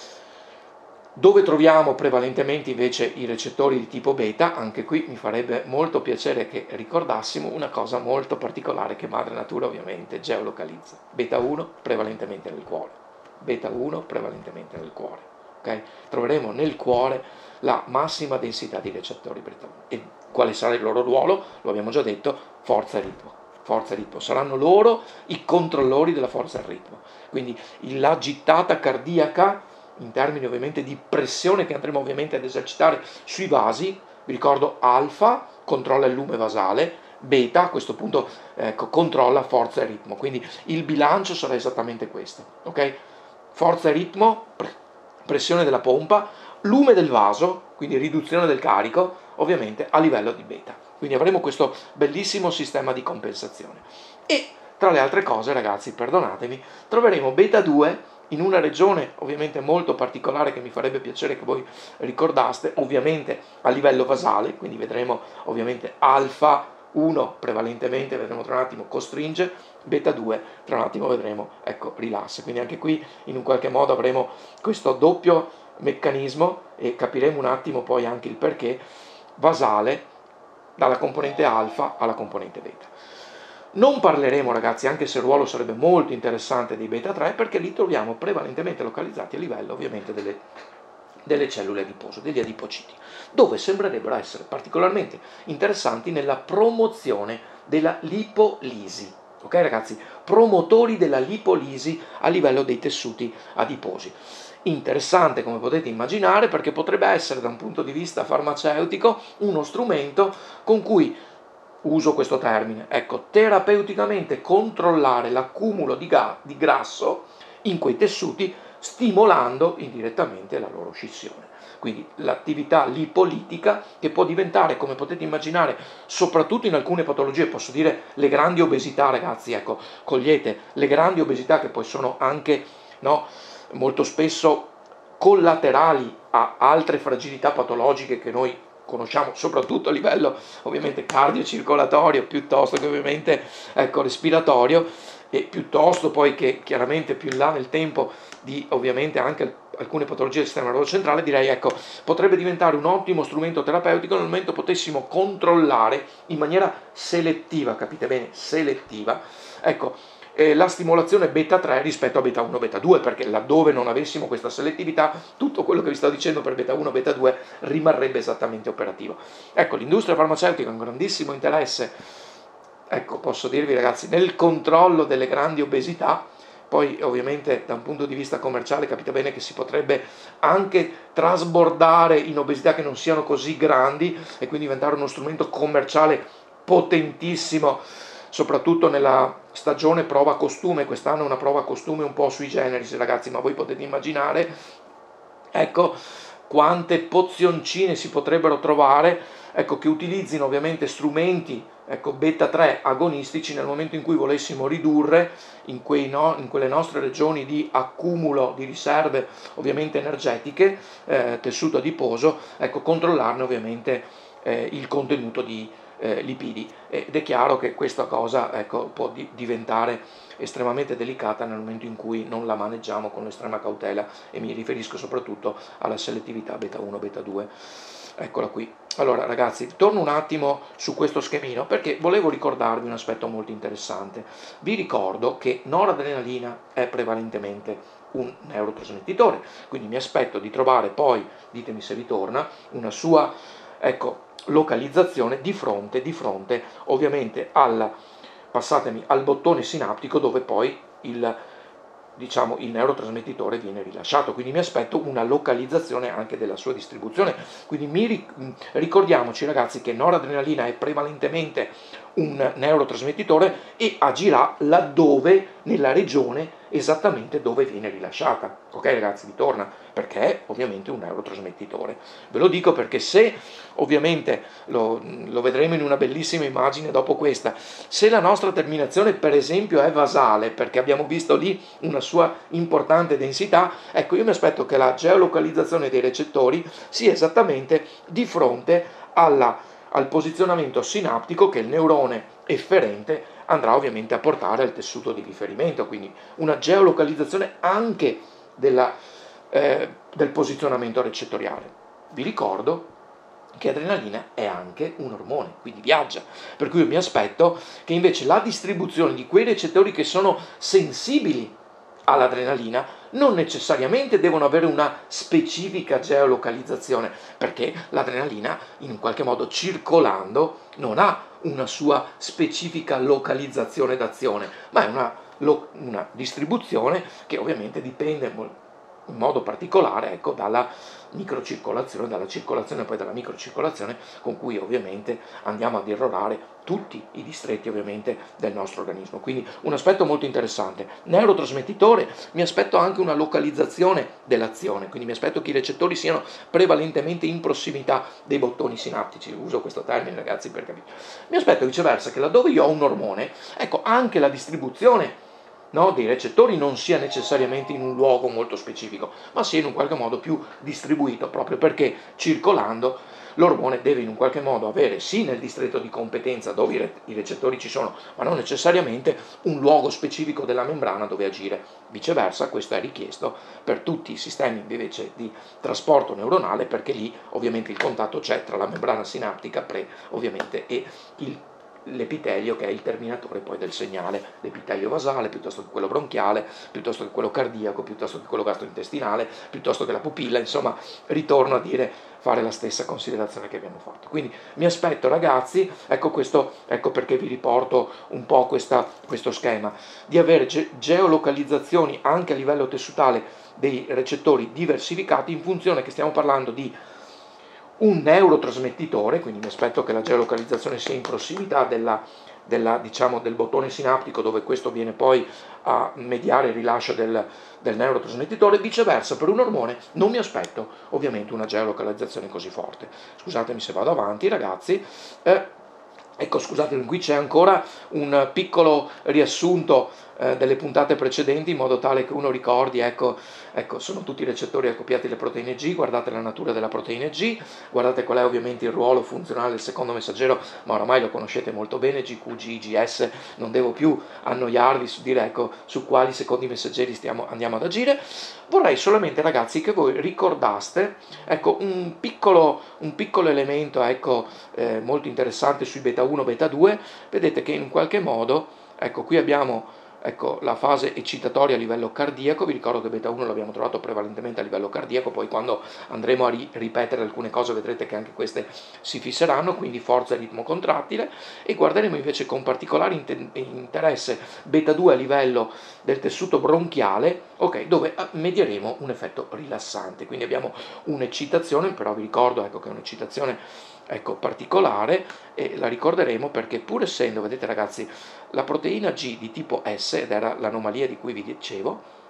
Dove troviamo prevalentemente invece i recettori di tipo beta, anche qui mi farebbe molto piacere che ricordassimo una cosa molto particolare che madre natura ovviamente geolocalizza. Beta uno prevalentemente nel cuore, beta uno prevalentemente nel cuore, ok? Troveremo nel cuore la massima densità di recettori beta uno. E quale sarà il loro ruolo? Lo abbiamo già detto, forza e ritmo. Forza e ritmo, saranno loro i controllori della forza e ritmo. Quindi la gittata cardiaca in termini ovviamente di pressione che andremo ovviamente ad esercitare sui vasi, vi ricordo alfa controlla il lume vasale, beta a questo punto ecco, controlla forza e ritmo, quindi il bilancio sarà esattamente questo, ok? Forza e ritmo, pressione della pompa, lume del vaso, quindi riduzione del carico, ovviamente a livello di beta. Quindi avremo questo bellissimo sistema di compensazione. E tra le altre cose, ragazzi, perdonatemi, troveremo beta due in una regione ovviamente molto particolare che mi farebbe piacere che voi ricordaste, ovviamente a livello vasale, quindi vedremo ovviamente alfa uno prevalentemente, vedremo tra un attimo costringe, beta due tra un attimo vedremo, ecco, rilassa. Quindi anche qui in un qualche modo avremo questo doppio meccanismo e capiremo un attimo poi anche il perché vasale dalla componente alfa alla componente beta. Non parleremo, ragazzi, anche se il ruolo sarebbe molto interessante dei beta tre, perché li troviamo prevalentemente localizzati a livello ovviamente delle, delle cellule adipose, degli adipociti, dove sembrerebbero essere particolarmente interessanti nella promozione della lipolisi. Ok, ragazzi? Promotori della lipolisi a livello dei tessuti adiposi. Interessante, come potete immaginare, perché potrebbe essere da un punto di vista farmaceutico uno strumento con cui, uso questo termine, ecco, terapeuticamente controllare l'accumulo di, ga- di grasso in quei tessuti, stimolando indirettamente la loro scissione. Quindi l'attività lipolitica che può diventare, come potete immaginare, soprattutto in alcune patologie, posso dire le grandi obesità, ragazzi, ecco, cogliete, le grandi obesità che poi sono anche, no, molto spesso collaterali a altre fragilità patologiche che noi conosciamo, soprattutto a livello ovviamente cardiocircolatorio piuttosto che ovviamente ecco, respiratorio, e piuttosto poi che chiaramente più in là nel tempo di ovviamente anche alcune patologie del sistema nervoso centrale, direi ecco, potrebbe diventare un ottimo strumento terapeutico nel momento potessimo controllare in maniera selettiva, capite bene, selettiva, ecco, la stimolazione beta tre rispetto a beta uno, beta due, perché laddove non avessimo questa selettività, tutto quello che vi sto dicendo per beta uno, beta due rimarrebbe esattamente operativo. Ecco, l'industria farmaceutica ha un grandissimo interesse, ecco, posso dirvi ragazzi, nel controllo delle grandi obesità. Poi ovviamente da un punto di vista commerciale capite bene che si potrebbe anche trasbordare in obesità che non siano così grandi e quindi diventare uno strumento commerciale potentissimo, soprattutto nella stagione prova costume. Quest'anno è una prova costume un po' sui generis, ragazzi, ma voi potete immaginare, ecco, quante pozioncine si potrebbero trovare, ecco, che utilizzino ovviamente strumenti, ecco, beta tre agonistici nel momento in cui volessimo ridurre in, quei no, in quelle nostre regioni di accumulo di riserve ovviamente energetiche, eh, tessuto adiposo, ecco, controllarne ovviamente eh, il contenuto di eh, lipidi, ed è chiaro che questa cosa, ecco, può di- diventare estremamente delicata nel momento in cui non la maneggiamo con estrema cautela, e mi riferisco soprattutto alla selettività beta uno beta due. Eccola qui. Allora ragazzi, torno un attimo su questo schemino perché volevo ricordarvi un aspetto molto interessante. Vi ricordo che noradrenalina è prevalentemente un neurotrasmettitore, quindi mi aspetto di trovare poi, ditemi se vi torna, una sua, ecco, localizzazione di fronte, di fronte ovviamente al, passatemi, al bottone sinaptico dove poi il, diciamo, il neurotrasmettitore viene rilasciato, quindi mi aspetto una localizzazione anche della sua distribuzione. Quindi mi ricordiamoci ragazzi che noradrenalina è prevalentemente un neurotrasmettitore e agirà laddove, nella regione esattamente dove viene rilasciata. Ok ragazzi, vi torna? Perché è ovviamente un neurotrasmettitore. Ve lo dico perché se, ovviamente lo, lo vedremo in una bellissima immagine dopo questa, se la nostra terminazione per esempio è vasale, perché abbiamo visto lì una sua importante densità, ecco, io mi aspetto che la geolocalizzazione dei recettori sia esattamente di fronte alla, al posizionamento sinaptico che il neurone efferente andrà ovviamente a portare al tessuto di riferimento, quindi una geolocalizzazione anche della, eh, del posizionamento recettoriale. Vi ricordo che adrenalina è anche un ormone, quindi viaggia, per cui io mi aspetto che invece la distribuzione di quei recettori che sono sensibili all'adrenalina non necessariamente devono avere una specifica geolocalizzazione, perché l'adrenalina in un qualche modo circolando non ha una sua specifica localizzazione d'azione, ma è una, una distribuzione che ovviamente dipende in modo particolare, ecco, dalla microcircolazione, dalla circolazione e poi dalla microcircolazione con cui ovviamente andiamo ad irrorare tutti i distretti ovviamente del nostro organismo. Quindi un aspetto molto interessante. Neurotrasmettitore, mi aspetto anche una localizzazione dell'azione, quindi mi aspetto che i recettori siano prevalentemente in prossimità dei bottoni sinaptici, uso questo termine ragazzi per capire. Mi aspetto viceversa che laddove io ho un ormone, ecco, anche la distribuzione, no, dei recettori non sia necessariamente in un luogo molto specifico, ma sia in un qualche modo più distribuito, proprio perché circolando l'ormone deve in un qualche modo avere sì nel distretto di competenza dove i, re- i recettori ci sono, ma non necessariamente un luogo specifico della membrana dove agire. Viceversa, questo è richiesto per tutti i sistemi invece di trasporto neuronale, perché lì ovviamente il contatto c'è tra la membrana sinaptica pre ovviamente e il l'epitelio, che è il terminatore poi del segnale, l'epitelio basale piuttosto che quello bronchiale, piuttosto che quello cardiaco, piuttosto che quello gastrointestinale, piuttosto che la pupilla, insomma, ritorno a dire, fare la stessa considerazione che abbiamo fatto. Quindi mi aspetto ragazzi, ecco questo, ecco perché vi riporto un po' questa, questo schema, di avere ge- geolocalizzazioni anche a livello tessutale dei recettori diversificati in funzione che stiamo parlando di un neurotrasmettitore, quindi mi aspetto che la geolocalizzazione sia in prossimità della, della, diciamo, del bottone sinaptico dove questo viene poi a mediare il rilascio del, del neurotrasmettitore. Viceversa, per un ormone non mi aspetto ovviamente una geolocalizzazione così forte. Scusatemi se vado avanti ragazzi. Eh, Ecco, scusate, qui c'è ancora un piccolo riassunto eh, delle puntate precedenti in modo tale che uno ricordi, ecco, ecco, sono tutti i recettori accoppiati alle proteine G, guardate la natura della proteina G, guardate qual è ovviamente il ruolo funzionale del secondo messaggero, ma oramai lo conoscete molto bene, G Q, G, G S, non devo più annoiarvi su dire, ecco, su quali secondi messaggeri stiamo, andiamo ad agire. Vorrei solamente ragazzi che voi ricordaste, ecco, un piccolo, un piccolo elemento, ecco, eh, molto interessante sui beta uno, beta due, vedete che in qualche modo, ecco, qui abbiamo, ecco, la fase eccitatoria a livello cardiaco, vi ricordo che beta uno l'abbiamo trovato prevalentemente a livello cardiaco, poi quando andremo a ri- ripetere alcune cose vedrete che anche queste si fisseranno, quindi forza e ritmo contrattile, e guarderemo invece con particolare inter- interesse beta due a livello del tessuto bronchiale, ok, dove medieremo un effetto rilassante, quindi abbiamo un'eccitazione, però vi ricordo, ecco, che è un'eccitazione, ecco, particolare, e la ricorderemo perché pur essendo, vedete ragazzi, la proteina G di tipo S, ed era l'anomalia di cui vi dicevo,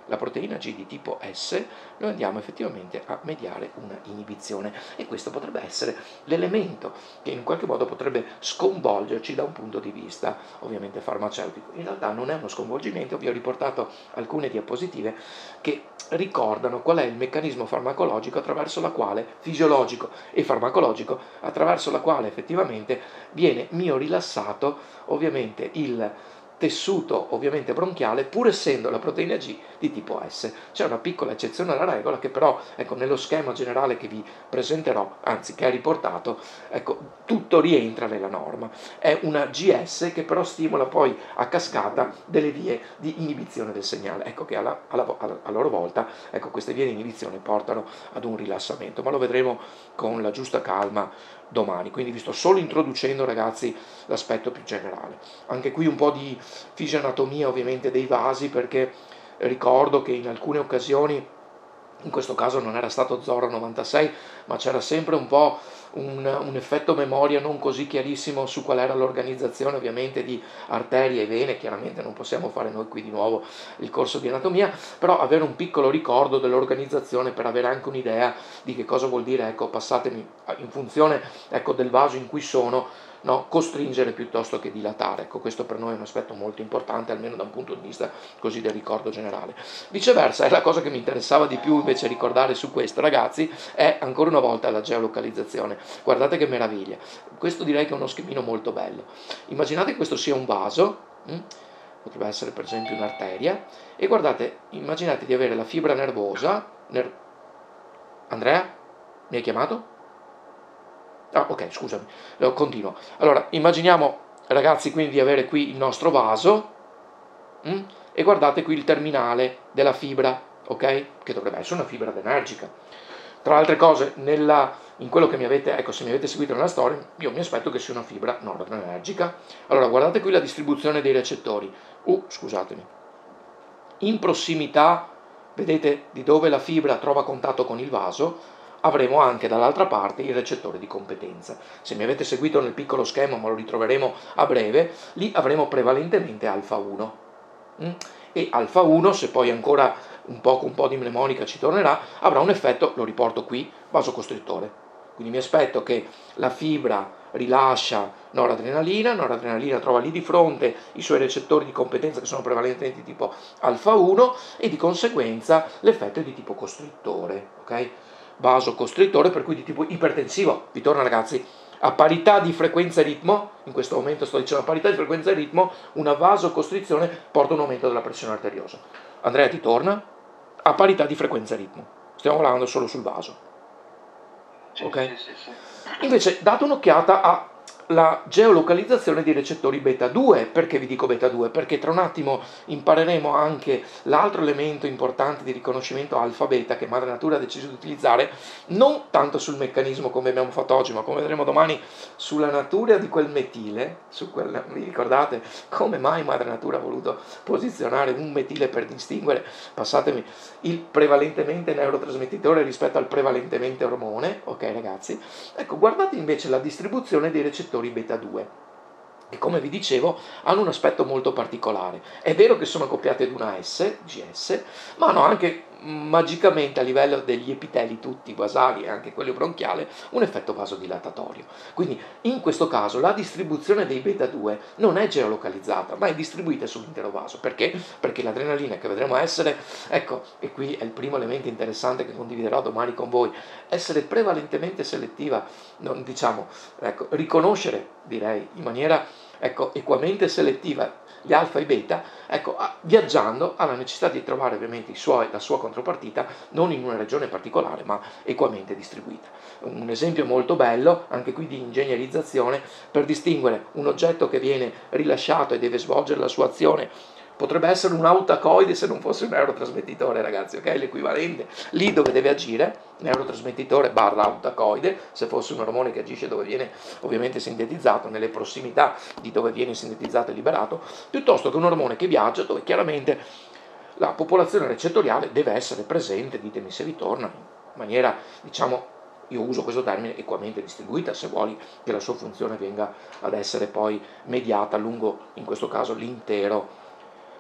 la proteina G di tipo S, noi andiamo effettivamente a mediare una inibizione, e questo potrebbe essere l'elemento che in qualche modo potrebbe sconvolgerci da un punto di vista ovviamente farmaceutico. In realtà non è uno sconvolgimento, vi ho riportato alcune diapositive che ricordano qual è il meccanismo farmacologico attraverso la quale, fisiologico e farmacologico, attraverso la quale effettivamente viene miorilassato ovviamente il tessuto ovviamente bronchiale, pur essendo la proteina G di tipo S. C'è una piccola eccezione alla regola che però, ecco, nello schema generale che vi presenterò, anzi che è riportato, ecco, tutto rientra nella norma. È una G S che però stimola poi a cascata delle vie di inibizione del segnale. Ecco che alla, alla, a loro volta, ecco, queste vie di inibizione portano ad un rilassamento, ma lo vedremo con la giusta calma domani. Quindi vi sto solo introducendo, ragazzi, l'aspetto più generale. Anche qui un po' di fisioanatomia ovviamente dei vasi, perché ricordo che in alcune occasioni, in questo caso non era stato Zorro novantasei, ma c'era sempre un po' un, un effetto memoria non così chiarissimo su qual era l'organizzazione ovviamente di arterie e vene. Chiaramente non possiamo fare noi qui di nuovo il corso di anatomia, però avere un piccolo ricordo dell'organizzazione per avere anche un'idea di che cosa vuol dire, ecco, passatemi, in funzione, ecco, del vaso in cui sono, no, costringere piuttosto che dilatare. Ecco, questo per noi è un aspetto molto importante, almeno da un punto di vista così del ricordo generale. Viceversa, è la cosa che mi interessava di più invece ricordare su questo, ragazzi, è ancora una volta la geolocalizzazione. Guardate che meraviglia. Questo direi che è uno schemino molto bello. Immaginate che questo sia un vaso, hm? Potrebbe essere per esempio un'arteria, e guardate, immaginate di avere la fibra nervosa. Ner... Andrea? Mi hai chiamato? Ah, ok, scusami, continuo. Allora, immaginiamo, ragazzi, quindi di avere qui il nostro vaso, hm? E guardate qui il terminale della fibra, ok? Che dovrebbe essere una fibra adrenergica. Tra le altre cose, nella, in quello che mi avete, ecco, se mi avete seguito nella storia, io mi aspetto che sia una fibra noradrenergica. Allora, guardate qui la distribuzione dei recettori. Uh, scusatemi. In prossimità, vedete, di dove la fibra trova contatto con il vaso, avremo anche dall'altra parte il recettore di competenza. Se mi avete seguito nel piccolo schema, ma lo ritroveremo a breve, lì avremo prevalentemente alfa uno. E alfa uno, se poi ancora un po' un po' di mnemonica ci tornerà, avrà un effetto, lo riporto qui, vasocostrittore. Quindi mi aspetto che la fibra rilascia noradrenalina, noradrenalina trova lì di fronte i suoi recettori di competenza che sono prevalentemente di tipo alfa uno, e di conseguenza l'effetto è di tipo costrittore, ok? Vasocostrittore, per cui di tipo ipertensivo. Vi torna, ragazzi, a parità di frequenza e ritmo, in questo momento sto dicendo a parità di frequenza e ritmo, una vasocostrizione porta un aumento della pressione arteriosa. Andrea, ti torna? A parità di frequenza e ritmo. Stiamo lavorando solo sul vaso. Sì, ok? sì, sì, sì. Invece date un'occhiata a la geolocalizzazione di recettori beta due. Perché vi dico beta due? Perché tra un attimo impareremo anche l'altro elemento importante di riconoscimento alfa-beta che Madre Natura ha deciso di utilizzare, non tanto sul meccanismo come abbiamo fatto oggi, ma come vedremo domani sulla natura di quel metile. Su quel, vi ricordate come mai Madre Natura ha voluto posizionare un metile per distinguere, passatemi, il prevalentemente neurotrasmettitore rispetto al prevalentemente ormone, ok ragazzi? Ecco, guardate invece la distribuzione dei recettori beta due, che come vi dicevo hanno un aspetto molto particolare. È vero che sono accoppiate ad una S, G S, ma hanno anche magicamente a livello degli epiteli tutti basali e anche quello bronchiale un effetto vasodilatorio. Quindi in questo caso la distribuzione dei beta due non è geolocalizzata, ma è distribuita sull'intero vaso. Perché? Perché l'adrenalina, che vedremo essere, ecco, e qui è il primo elemento interessante che condividerò domani con voi, essere prevalentemente selettiva, non diciamo, ecco, riconoscere, direi, in maniera, ecco, equamente selettiva gli alfa e i beta, ecco, viaggiando ha la necessità di trovare ovviamente i suoi, la sua contropartita non in una regione particolare, ma equamente distribuita. Un esempio molto bello, anche qui di ingegnerizzazione, per distinguere un oggetto che viene rilasciato e deve svolgere la sua azione. Potrebbe essere un autacoide se non fosse un neurotrasmettitore, ragazzi, ok? L'equivalente lì dove deve agire, neurotrasmettitore barra autacoide, se fosse un ormone che agisce dove viene ovviamente sintetizzato, nelle prossimità di dove viene sintetizzato e liberato, piuttosto che un ormone che viaggia dove chiaramente la popolazione recettoriale deve essere presente, ditemi se vi torna, in maniera, diciamo, io uso questo termine, equamente distribuita, se vuoi che la sua funzione venga ad essere poi mediata lungo, in questo caso, l'intero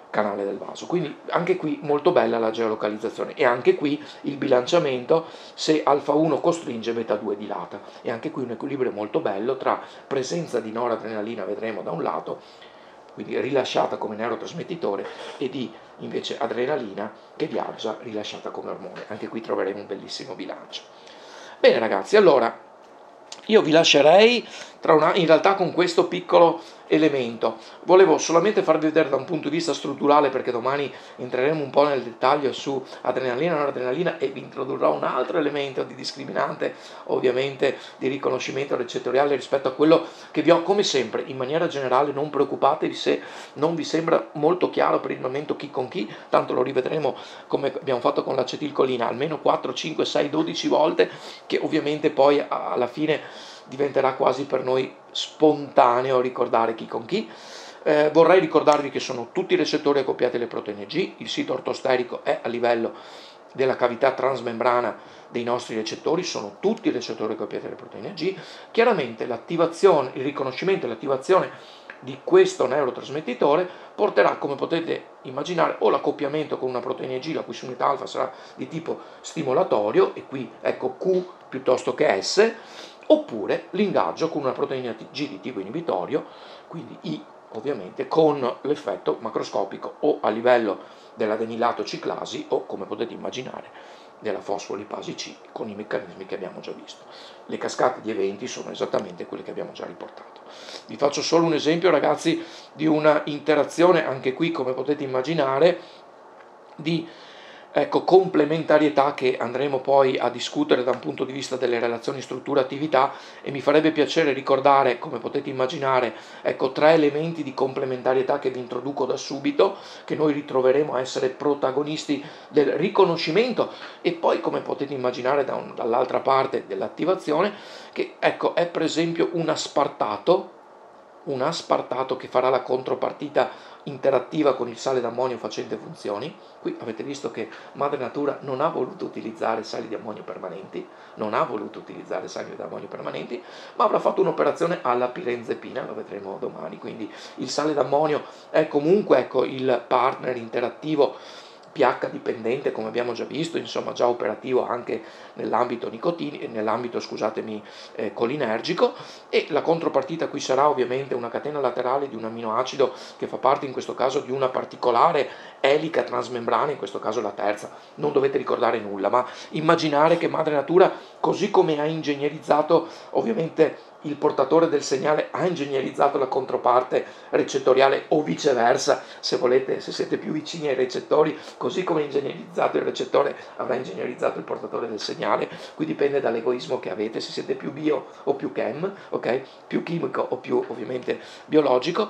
canale del vaso. Quindi anche qui molto bella la geolocalizzazione, e anche qui il bilanciamento, se alfa uno costringe, beta due dilata, e anche qui un equilibrio molto bello tra presenza di noradrenalina, vedremo da un lato, quindi rilasciata come neurotrasmettitore, e di invece adrenalina che viaggia rilasciata come ormone. Anche qui troveremo un bellissimo bilancio. Bene ragazzi, allora io vi lascerei tra una, in realtà con questo piccolo elemento. Volevo solamente farvi vedere da un punto di vista strutturale, perché domani entreremo un po' nel dettaglio su adrenalina e noradrenalina, e vi introdurrò un altro elemento di discriminante, ovviamente di riconoscimento recettoriale rispetto a quello che vi ho, come sempre, in maniera generale. Non preoccupatevi se non vi sembra molto chiaro per il momento chi con chi, tanto lo rivedremo come abbiamo fatto con l'acetilcolina almeno quattro, cinque, sei, dodici volte, che ovviamente poi alla fine diventerà quasi per noi spontaneo ricordare chi con chi. Eh, vorrei ricordarvi che sono tutti i recettori accoppiati alle proteine G, il sito ortosterico è a livello della cavità transmembrana dei nostri recettori, sono tutti i recettori accoppiati alle proteine G. Chiaramente l'attivazione, il riconoscimento e l'attivazione di questo neurotrasmettitore porterà, come potete immaginare, o l'accoppiamento con una proteina G la cui unità alfa sarà di tipo stimolatorio, e qui ecco Q piuttosto che S, oppure l'ingaggio con una proteina G di tipo inibitorio, quindi I ovviamente, con l'effetto macroscopico o a livello dell'adenilato ciclasi o, come potete immaginare, della fosfolipasi C, con i meccanismi che abbiamo già visto. Le cascate di eventi sono esattamente quelle che abbiamo già riportato. Vi faccio solo un esempio ragazzi di una interazione, anche qui come potete immaginare, di ecco, complementarietà, che andremo poi a discutere da un punto di vista delle relazioni struttura-attività, e mi farebbe piacere ricordare, come potete immaginare, ecco, tre elementi di complementarietà che vi introduco da subito, che noi ritroveremo a essere protagonisti del riconoscimento e poi, come potete immaginare, da un, dall'altra parte dell'attivazione, che ecco, è per esempio un aspartato, un aspartato che farà la contropartita interattiva con il sale d'ammonio facente funzioni. Qui avete visto che madre natura non ha voluto utilizzare sali di ammonio permanenti, non ha voluto utilizzare sali di ammonio permanenti, ma avrà fatto un'operazione alla pirenzepina, lo vedremo domani. Quindi il sale d'ammonio è comunque ecco, il partner interattivo pH dipendente, come abbiamo già visto, insomma già operativo anche nell'ambito nicotini, nell'ambito scusatemi eh, colinergico, e la contropartita qui sarà ovviamente una catena laterale di un aminoacido che fa parte in questo caso di una particolare elica transmembrana, in questo caso la terza. Non dovete ricordare nulla, ma immaginare che madre natura, così come ha ingegnerizzato ovviamente il portatore del segnale, ha ingegnerizzato la controparte recettoriale, o viceversa, se volete, se siete più vicini ai recettori, così come ha ingegnerizzato il recettore avrà ingegnerizzato il portatore del segnale. Qui dipende dall'egoismo che avete, se siete più bio o più chem, ok? Più chimico o più ovviamente biologico.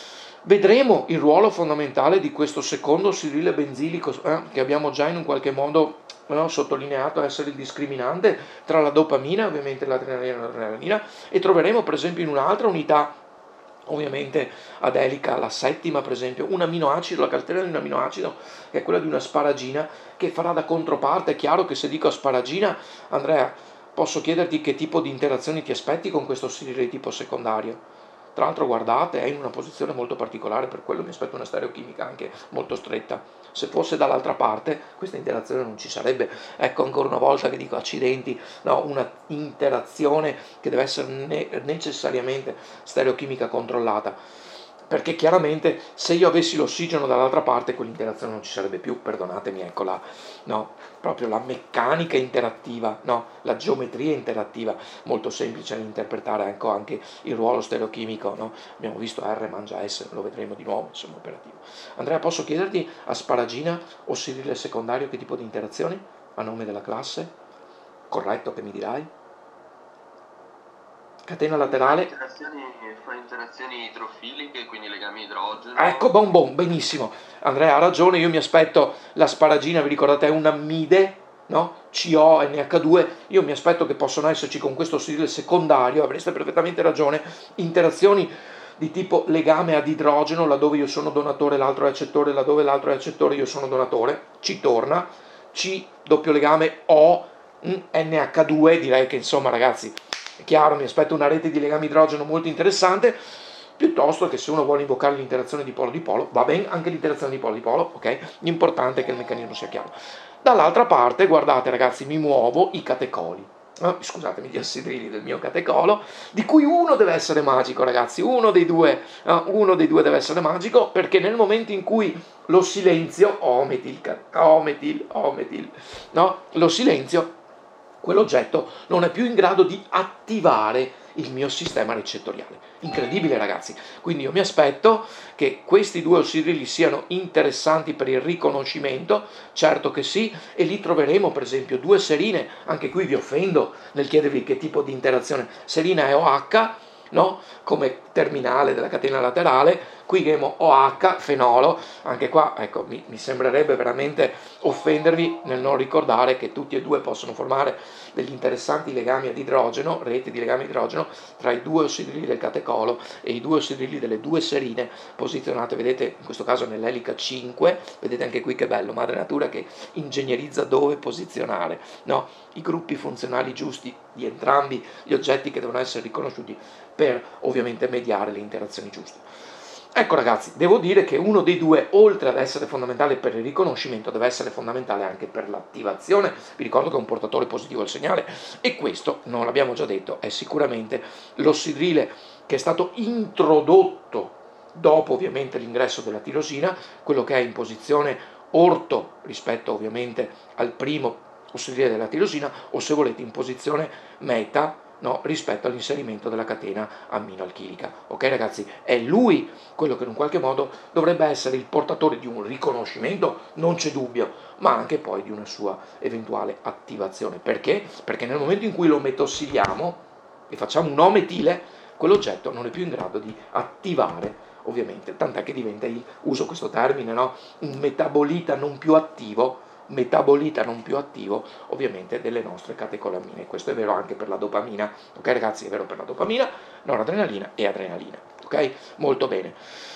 Vedremo il ruolo fondamentale di questo secondo sirile benzilico eh, che abbiamo già in un qualche modo no, sottolineato essere il discriminante tra la dopamina e ovviamente l'adrenalina e l'adrenalina, e troveremo per esempio in un'altra unità ovviamente ad elica, la settima per esempio, un aminoacido, la catena di un aminoacido che è quella di un'asparagina, che farà da controparte. È chiaro che se dico asparagina, Andrea, posso chiederti che tipo di interazioni ti aspetti con questo sirile di tipo secondario? Tra l'altro guardate, è in una posizione molto particolare, per quello mi aspetto una stereochimica anche molto stretta. Se fosse dall'altra parte questa interazione non ci sarebbe. Ecco ancora una volta che dico accidenti, no, una interazione che deve essere ne- necessariamente stereochimica controllata. Perché chiaramente se io avessi l'ossigeno dall'altra parte quell'interazione non ci sarebbe più, perdonatemi, ecco la, no, proprio la meccanica interattiva, no, la geometria interattiva, molto semplice da interpretare, ecco anche il ruolo stereochimico, no? Abbiamo visto R mangia S, lo vedremo di nuovo, insomma, operativo. Andrea, posso chiederti asparagina o sirile secondario che tipo di interazioni a nome della classe? Corretto, che mi dirai? Catena laterale. Fa interazioni, fa interazioni idrofiliche, quindi legami idrogeno. Ecco, bon bon, benissimo. Andrea ha ragione, io mi aspetto l'asparagina, vi ricordate, è un ammide, no? C O N H due, io mi aspetto che possano esserci con questo sirile secondario, avreste perfettamente ragione, interazioni di tipo legame ad idrogeno, laddove io sono donatore, l'altro è accettore, laddove l'altro è accettore, io sono donatore, ci torna, C, doppio legame, O, N H due, direi che insomma ragazzi, è chiaro, mi aspetto una rete di legami idrogeno molto interessante. piuttosto che se uno vuole invocare l'interazione di polo di polo, va bene anche l'interazione di polo di polo, ok? L'importante è che il meccanismo sia chiaro. Dall'altra parte, guardate ragazzi, mi muovo i catecoli. Oh, scusatemi, gli ossidrili del mio catecolo, di cui uno deve essere magico, ragazzi, uno dei due, uh, uno dei due deve essere magico, perché nel momento in cui lo silenzio, ometil, ometil, ometil, no? Lo silenzio, quell'oggetto non è più in grado di attivare il mio sistema recettoriale. Incredibile, ragazzi. Quindi io mi aspetto che questi due ossidrili siano interessanti per il riconoscimento, certo che sì, e lì troveremo per esempio due serine, anche qui vi offendo nel chiedervi che tipo di interazione. Serina è O H, no? Come terminale della catena laterale, qui abbiamo O H, fenolo, anche qua ecco, mi, mi sembrerebbe veramente offendervi nel non ricordare che tutti e due possono formare degli interessanti legami ad idrogeno, reti di legami ad idrogeno, tra i due ossidrili del catecolo e i due ossidrili delle due serine posizionate, vedete, in questo caso nell'elica cinque, vedete anche qui che bello, madre natura che ingegnerizza dove posizionare, no? I gruppi funzionali giusti di entrambi gli oggetti che devono essere riconosciuti per ovviamente mediare le interazioni giuste. Ecco ragazzi, devo dire che uno dei due, oltre ad essere fondamentale per il riconoscimento, deve essere fondamentale anche per l'attivazione. Vi ricordo che è un portatore positivo del segnale e questo, non l'abbiamo già detto, è sicuramente l'ossidrile che è stato introdotto dopo ovviamente l'ingresso della tirosina, quello che è in posizione orto rispetto ovviamente al primo ossidrile della tirosina, o se volete in posizione meta, no, rispetto all'inserimento della catena amminoalchilica. Ok ragazzi? È lui quello che in un qualche modo dovrebbe essere il portatore di un riconoscimento, non c'è dubbio, ma anche poi di una sua eventuale attivazione. Perché? Perché nel momento in cui lo metossiliamo e facciamo un O-metile, quell'oggetto non è più in grado di attivare, ovviamente, tant'è che diventa, il, uso questo termine, no? Un metabolita non più attivo, metabolita non più attivo ovviamente delle nostre catecolamine. Questo è vero anche per la dopamina, ok ragazzi? È vero per la dopamina, noradrenalina e adrenalina, ok? Molto bene.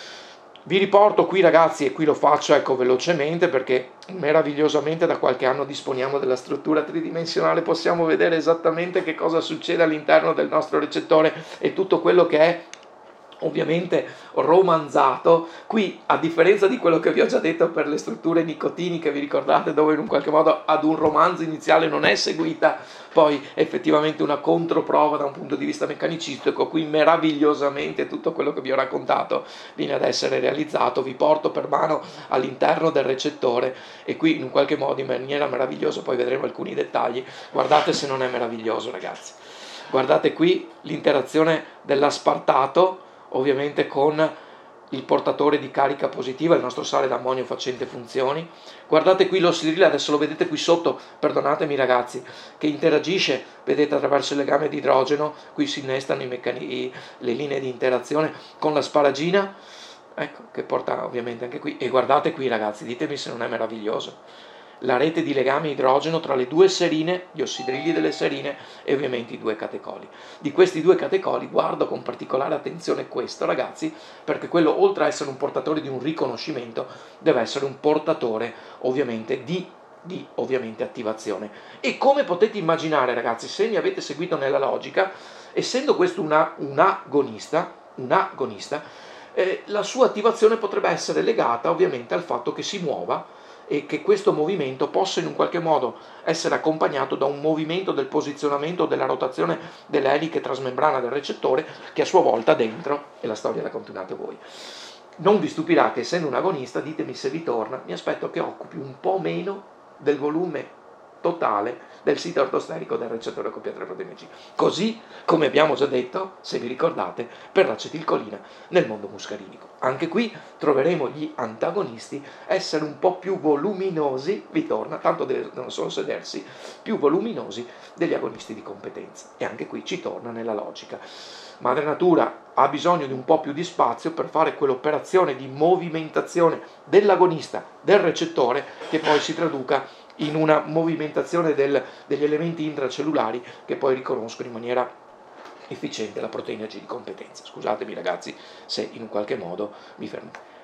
Vi riporto qui ragazzi, e qui lo faccio ecco velocemente perché meravigliosamente da qualche anno disponiamo della struttura tridimensionale, possiamo vedere esattamente che cosa succede all'interno del nostro recettore e tutto quello che è ovviamente romanzato. Qui, a differenza di quello che vi ho già detto per le strutture nicotiniche, vi ricordate, dove in un qualche modo ad un romanzo iniziale non è seguita poi effettivamente una controprova da un punto di vista meccanicistico, qui meravigliosamente tutto quello che vi ho raccontato viene ad essere realizzato. Vi porto per mano all'interno del recettore e qui in un qualche modo in maniera meravigliosa, poi vedremo alcuni dettagli. Guardate se non è meraviglioso ragazzi, guardate qui l'interazione dell'aspartato ovviamente con il portatore di carica positiva, il nostro sale d'ammonio facente funzioni. Guardate qui l'ossidrile, adesso lo vedete qui sotto, perdonatemi ragazzi, che interagisce, vedete, attraverso il legame di idrogeno, qui si innestano i meccani- le linee di interazione con l'asparagina, ecco, che porta ovviamente anche qui, e guardate qui ragazzi, ditemi se non è meraviglioso. La rete di legame idrogeno tra le due serine, gli ossidrili delle serine e ovviamente i due catecoli. Di questi due catecoli guardo con particolare attenzione questo ragazzi, perché quello oltre a essere un portatore di un riconoscimento deve essere un portatore ovviamente di, di ovviamente attivazione. E come potete immaginare ragazzi, se mi avete seguito nella logica, essendo questo una, un agonista, un agonista eh, la sua attivazione potrebbe essere legata ovviamente al fatto che si muova e che questo movimento possa in un qualche modo essere accompagnato da un movimento del posizionamento della rotazione delle eliche trasmembrana del recettore, che a sua volta dentro, e la storia la continuate voi. Non vi stupirà che essendo un agonista, ditemi se vi torna, mi aspetto che occupi un po' meno del volume totale del sito ortosterico del recettore accoppiatore proteina C, così come abbiamo già detto, se vi ricordate, per l'acetilcolina nel mondo muscarinico. Anche qui troveremo gli antagonisti essere un po' più voluminosi, vi torna, tanto devono solo sedersi, più voluminosi degli agonisti di competenza. E anche qui ci torna nella logica. Madre natura ha bisogno di un po' più di spazio per fare quell'operazione di movimentazione dell'agonista, del recettore, che poi si traduca in una movimentazione del, degli elementi intracellulari che poi riconoscono in maniera efficiente la proteina G di competenza. Scusatemi ragazzi se in un qualche modo mi fermo.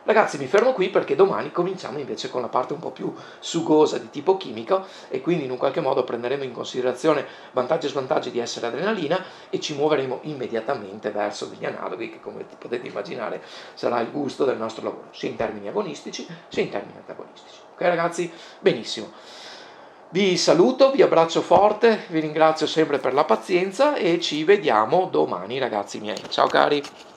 Ragazzi, mi fermo qui perché domani cominciamo invece con la parte un po' più sugosa di tipo chimico e quindi in un qualche modo prenderemo in considerazione vantaggi e svantaggi di essere adrenalina e ci muoveremo immediatamente verso degli analoghi che, come potete immaginare, sarà il gusto del nostro lavoro, sia in termini agonistici sia in termini antagonistici. Ok ragazzi? Benissimo. Vi saluto, vi abbraccio forte, vi ringrazio sempre per la pazienza e ci vediamo domani ragazzi miei. Ciao cari!